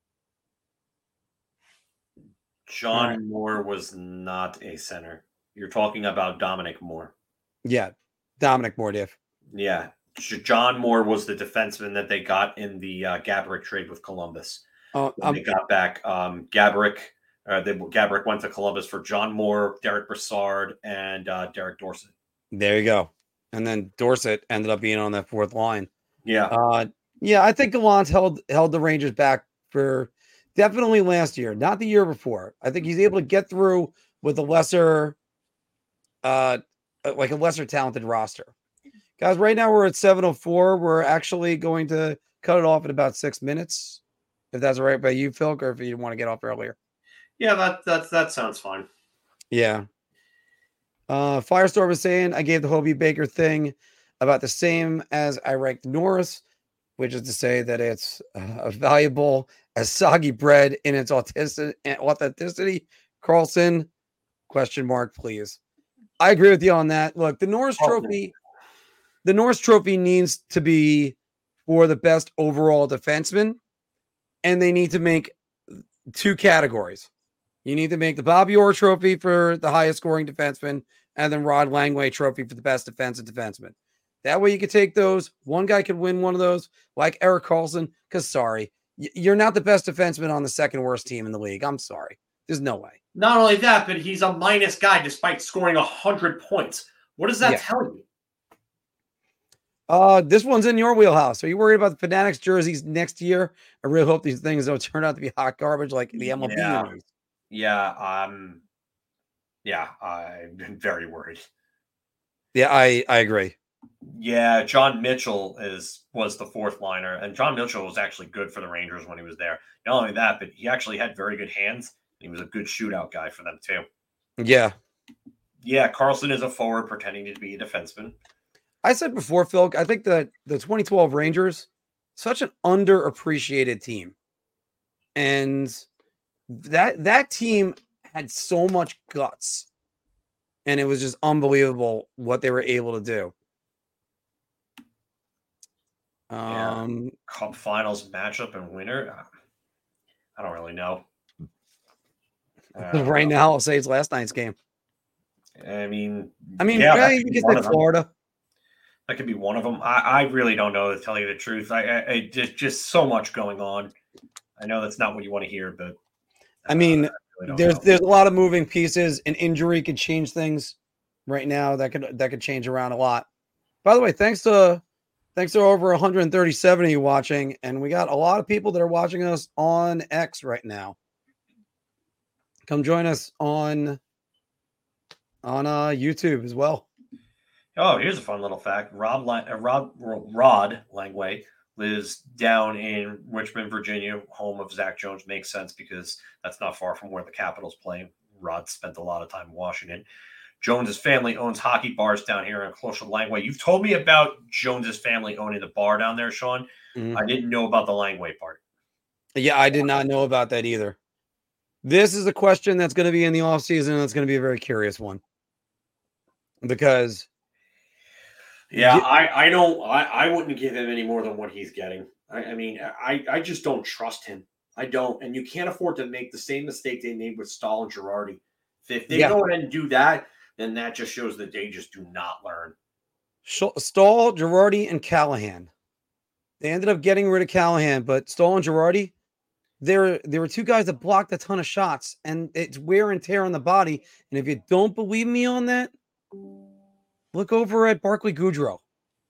John Right. Moore was not a center. You're talking about Dominic Moore. Yeah, Dominic Mordiff. Yeah. J- John Moore was the defenseman that they got in the uh, Gaborik trade with Columbus. Uh, When um, they got back um, Gaborik. Uh, they, Gaborik went to Columbus for John Moore, Derek Brassard, and uh, Derek Dorsett. there you go. And then Dorsett ended up being on that fourth line. Yeah. Uh, yeah, I think Gallant held held the Rangers back for definitely last year, not the year before. I think he's able to get through with a lesser, uh, like a lesser talented roster. Guys, right now we're at seven oh four. We're actually going to cut it off in about six minutes, if that's all right by you, Phil, or if you want to get off earlier. Yeah, that that that sounds fine. Yeah. Uh, Firestorm was saying I gave the Hobie Baker thing about the same as I ranked Norris, which is to say that it's uh, valuable as soggy bread in its autistic authenticity. Carlson, question mark, please. I agree with you on that. Look, the Norris Trophy, the Norris Trophy needs to be for the best overall defenseman, and they need to make two categories. You need to make the Bobby Orr Trophy for the highest scoring defenseman, and then Rod Langway Trophy for the best defensive defenseman. That way you could take those. One guy could win one of those, like Erik Karlsson, because sorry, y- you're not the best defenseman on the second worst team in the league. I'm sorry. There's no way. Not only that, but he's a minus guy despite scoring one hundred points. What does that Yeah. tell you? Uh, this one's in your wheelhouse. Are you worried about the Fanatics jerseys next year? I really hope these things don't turn out to be hot garbage like the M L B Yeah. ones. Yeah, um, yeah, I've been very worried. Yeah, I, I agree. Yeah, John Mitchell is was the fourth liner, and John Mitchell was actually good for the Rangers when he was there. Not only that, but he actually had very good hands. He was a good shootout guy for them too. Yeah. Yeah, Carlson is a forward pretending to be a defenseman. I said before, Phil, I think that the twenty twelve Rangers, such an underappreciated team. And that that team had so much guts. And it was just unbelievable what they were able to do. Yeah. Um, Cup Finals matchup and winner. uh, I don't really know. Uh, right now, I'll say it's last night's game. I mean, I mean, yeah, yeah, that you could can be say one of them. Florida. That could be one of them. I, I really don't know, to tell you the truth. I, I, I just just so much going on. I know that's not what you want to hear, but I mean, uh, I really don't there's know. there's a lot of moving pieces. An injury could change things right now. That could that could change around a lot. By the way, thanks to thanks to over one hundred thirty-seven of you watching, and we got a lot of people that are watching us on X right now. Come join us on on uh, YouTube as well. Oh, here's a fun little fact. Rob, Lang- uh, Rob Rod Langway lives down in Richmond, Virginia, home of Zach Jones. Makes sense because that's not far from where the Capitals play. Rod spent a lot of time in Washington. Jones's family owns hockey bars down here in close to Langway. You've told me about Jones's family owning the bar down there, Sean. Mhm. I didn't know about the Langway part. Yeah, I did not know about that either. This is a question that's going to be in the offseason, and it's going to be a very curious one. Because Yeah, Yeah. I, I don't I, I wouldn't give him any more than what he's getting. I, I mean, I, I just don't trust him. I don't, and you can't afford to make the same mistake they made with Stahl and Girardi. If they Yeah. go ahead and do that, then that just shows that they just do not learn. Sch- Stahl, Girardi, and Callahan. They ended up getting rid of Callahan, but Stahl and Girardi, there there were two guys that blocked a ton of shots, and it's wear and tear on the body. And if you don't believe me on that, look over at Barclay Goodrow.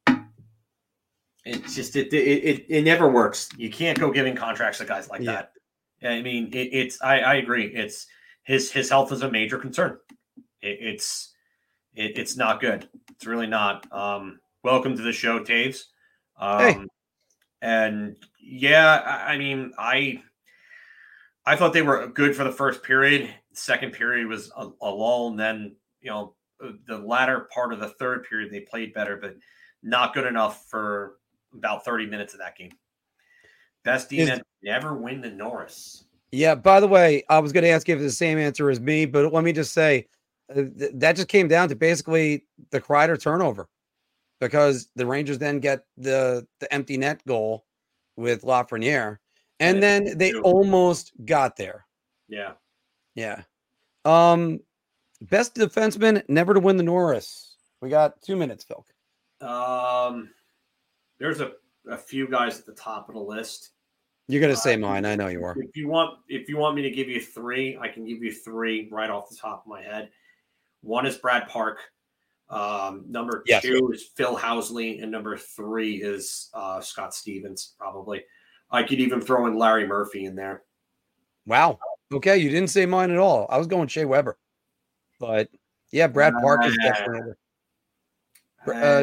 It's just it, it it it never works. You can't go giving contracts to guys like Yeah. that. I mean, it, it's I, I agree. It's his his health is a major concern. It, it's it, it's not good. It's really not. Um, welcome to the show, Taves. Um, Hey. And yeah, I, I mean, I I thought they were good for the first period. Second period was a, a lull, and then you know the latter part of the third period they played better, but not good enough for about thirty minutes of that game. Best defense never win the Norris. Yeah, by the way, I was going to ask you if it's the same answer as me, but let me just say uh, th- that just came down to basically the Kreider turnover, because the Rangers then get the the empty net goal with Lafreniere, and And then they two. almost got there. Yeah. Yeah. Um, best defenseman never to win the Norris. We got two minutes, Phil. Um, there's a, a few guys at the top of the list. You're going to say Uh, mine. I know you are. If you want, if you want me to give you three, I can give you three right off the top of my head. One is Brad Park. Um, number Yes. two is Phil Housley, and number three is uh, Scott Stevens. Probably, I could even throw in Larry Murphy in there. Wow. Okay, you didn't say mine at all. I was going Shea Weber, but yeah, Brad Park is definitely. Uh,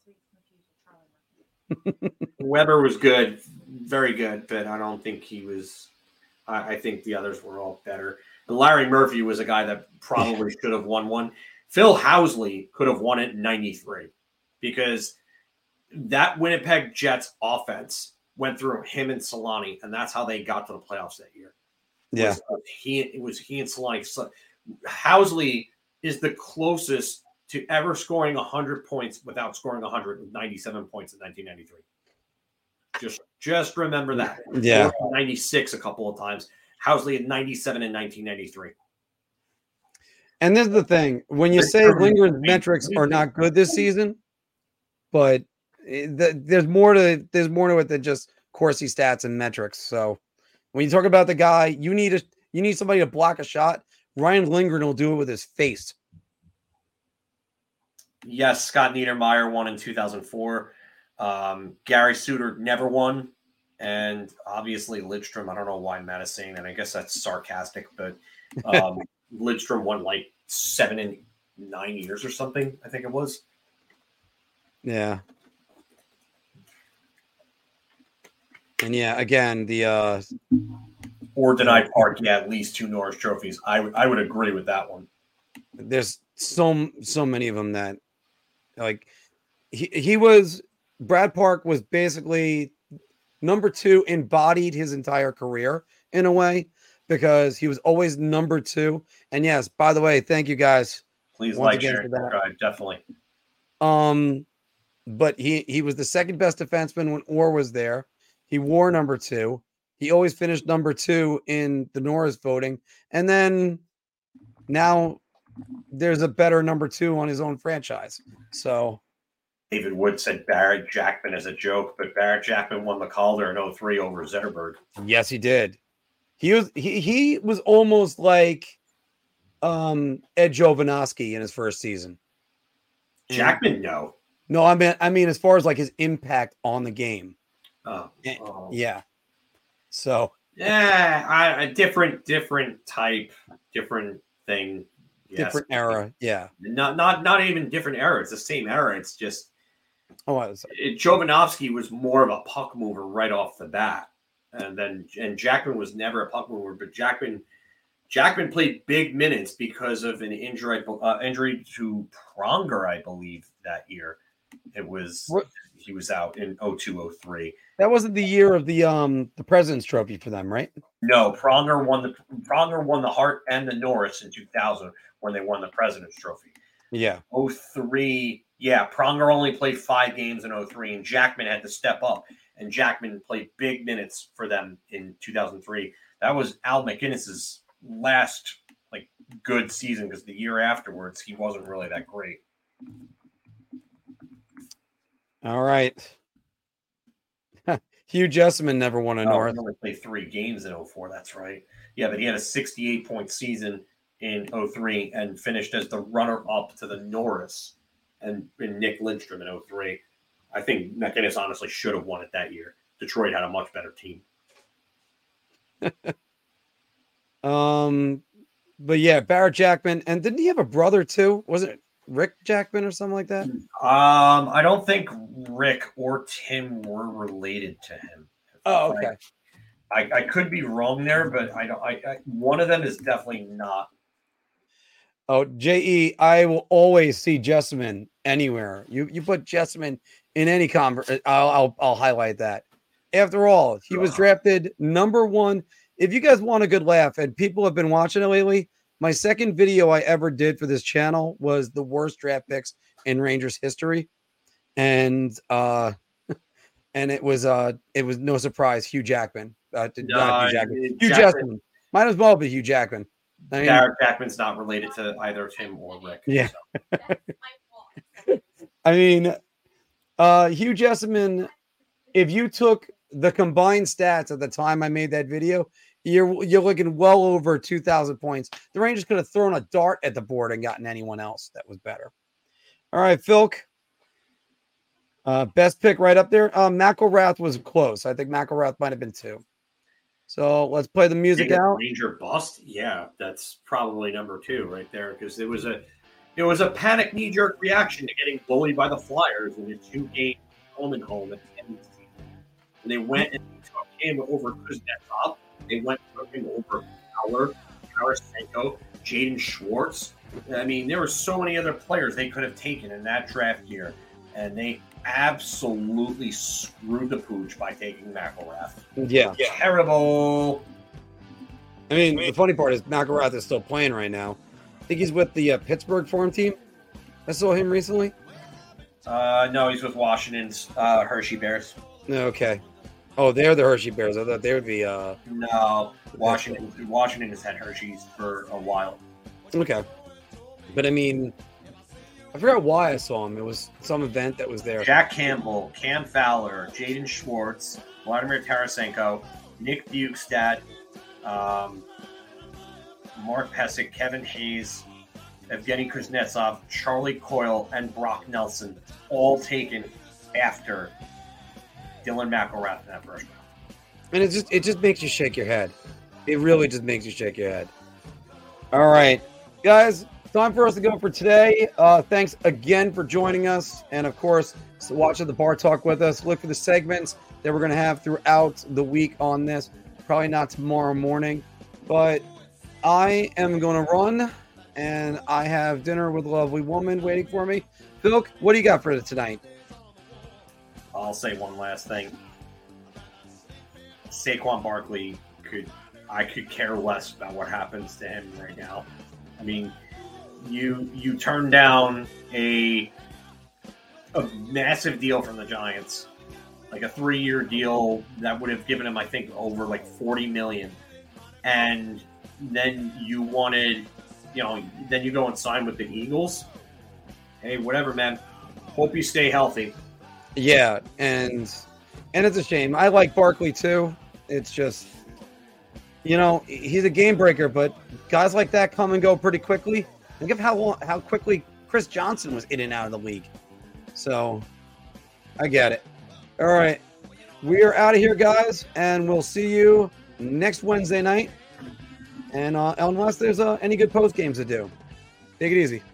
Weber was good, very good, but I don't think he was. I, I think the others were all better. And Larry Murphy was a guy that probably should have won one. Phil Housley could have won it in ninety-three because that Winnipeg Jets offense went through him and Solani, and that's how they got to the playoffs that year. yeah. Was, uh, he it was he and Solani. So, Housley is the closest to ever scoring one hundred points without scoring one hundred ninety-seven points in nineteen ninety-three. Just just remember that. Yeah. ninety-six a couple of times. Housley at ninety-seven in nineteen ninety-three. And this is the thing: when you say Lindgren's metrics are not good this season, but it, the, there's more to there's more to it than just Corsi stats and metrics. So when you talk about the guy, you need a you need somebody to block a shot. Ryan Lindgren will do it with his face. Yes, Scott Niedermayer won in two thousand four. Um, Gary Suter never won. And obviously Lidstrom, I don't know why Matt is saying that. I guess that's sarcastic, but um, Lidstrom won like seven and nine years or something, I think it was. Yeah. And yeah, again, the uh Or denied Park, yeah, at least two Norris trophies. I would I would agree with that one. there's so so many of them that like he he was Brad Park was basically number two, embodied his entire career in a way, because he was always number two. And yes, by the way, thank you guys. Please Once like, again share, for that. subscribe, definitely. Um, but he he was the second best defenseman when Orr was there. He wore number two. He always finished number two in the Norris voting, and then now there's a better number two on his own franchise. So David Wood said Barrett Jackman as a joke, but Barrett Jackman won the Calder in oh three over Zetterberg. yes, he did. He was he he was almost like um Ed Jovanovski in his first season. And- Jackman, no. no, I mean I mean as far as like his impact on the game. Oh, Eh, oh. Yeah. So Yeah, I, a different, different type, different thing. Yes. different era. Yeah. Not, not, not even different era. It's the same era. It's just Oh, I was, it, Jovanovski was more of a puck mover right off the bat, and then and Jackman was never a puck mover. But Jackman, Jackman played big minutes because of an injury, uh, injury to Pronger, I believe, that year. It was What- he was out in oh two oh three. that wasn't the year of the um the President's Trophy for them, right? No, Pronger won the Pronger won the Hart and the Norris in two thousand when they won the President's Trophy. Yeah. oh three, yeah, Pronger only played five games in oh three, and Jackman had to step up, and Jackman played big minutes for them in two thousand three. That was Al McInnes's last like good season, because the year afterwards he wasn't really that great. All right. Hugh Jessamine never won a Oh, North. he only played three games in oh four. That's right. Yeah, but he had a sixty-eight point season in oh three and finished as the runner-up to the Norris and, and Nick Lindstrom in oh three. I think McInnes honestly should have won it that year. Detroit had a much better team. um, but yeah, Barrett Jackman, and didn't he have a brother too? Was it Rick Jackman or something like that? Um, I don't think Rick or Tim were related to him. Oh, okay. I, I could be wrong there, but I don't. I, I one of them is definitely not. Oh, J E, I will always see Jessamine anywhere. You you put Jessamine in any conver- I'll, I'll I'll highlight that. After all, he was drafted number one. If you guys want a good laugh, and people have been watching it lately, my second video I ever did for this channel was the worst draft picks in Rangers history, and uh, and it was uh, it was no surprise, Hugh Jackman. Uh, No, not Hugh Jackman. Hugh Hugh Jackman. Jackman. Might as well be Hugh Jackman. I mean, Barrett Jackman's not related to either Tim or Rick. Yeah. so. I mean, uh, Hugh Jessamine, if you took the combined stats at the time I made that video, you're you're looking well over two thousand points. The Rangers could have thrown a dart at the board and gotten anyone else that was better. All right, Philk. Uh, best pick right up there. Um, McElrath was close. I think McElrath might have been two. So let's play the music Biggest out. Ranger bust, yeah, that's probably number two right there because it was a it was a panic knee jerk reaction to getting bullied by the Flyers in a two game home and home at the end of the season. And they went and took him over Kuznetsov. They went and took him over Fowler, Tarasenko, Jaden Schwartz. I mean, there were so many other players they could have taken in that draft year, and they absolutely screwed the pooch by taking McElrath. Yeah. Terrible. I mean, the funny part is McElrath is still playing right now. I think he's with the uh, Pittsburgh farm team. I saw him recently. Uh, no, he's with Washington's uh, Hershey Bears. Okay. Oh, they're the Hershey Bears. I thought they would be. Uh... No, Washington. Washington has had Hershey's for a while. Okay. But I mean, I forgot why I saw him. It was some event that was there. Jack Campbell, Cam Fowler, Jaden Schwartz, Vladimir Tarasenko, Nick Bukestad, um, Mark Pesic, Kevin Hayes, Evgeny Kuznetsov, Charlie Coyle, and Brock Nelson, all taken after Dylan McElrath in that first round. And it just it just makes you shake your head. It really just makes you shake your head. All right, guys, time for us to go for today. Uh, thanks again for joining us, and of course, watching the Bar Talk with us. Look for the segments that we're going to have throughout the week on this. Probably not tomorrow morning, but I am going to run, and I have dinner with a lovely woman waiting for me. Phil, what do you got for tonight? I'll say one last thing. Saquon Barkley could, I could care less about what happens to him right now. I mean, you you turn down a a massive deal from the Giants, like a three-year deal that would have given him, I think, over like forty million, and then you wanted, you know, then you go and sign with the Eagles. Hey, whatever, man. Hope you stay healthy. Yeah, and and it's a shame. I like Barkley too. It's just, you know, he's a game breaker, but guys like that come and go pretty quickly. Think of how long, how quickly Chris Johnson was in and out of the league. So, I get it. All right, we are out of here, guys, and we'll see you next Wednesday night. And uh, unless there's uh, any good post games to do, take it easy.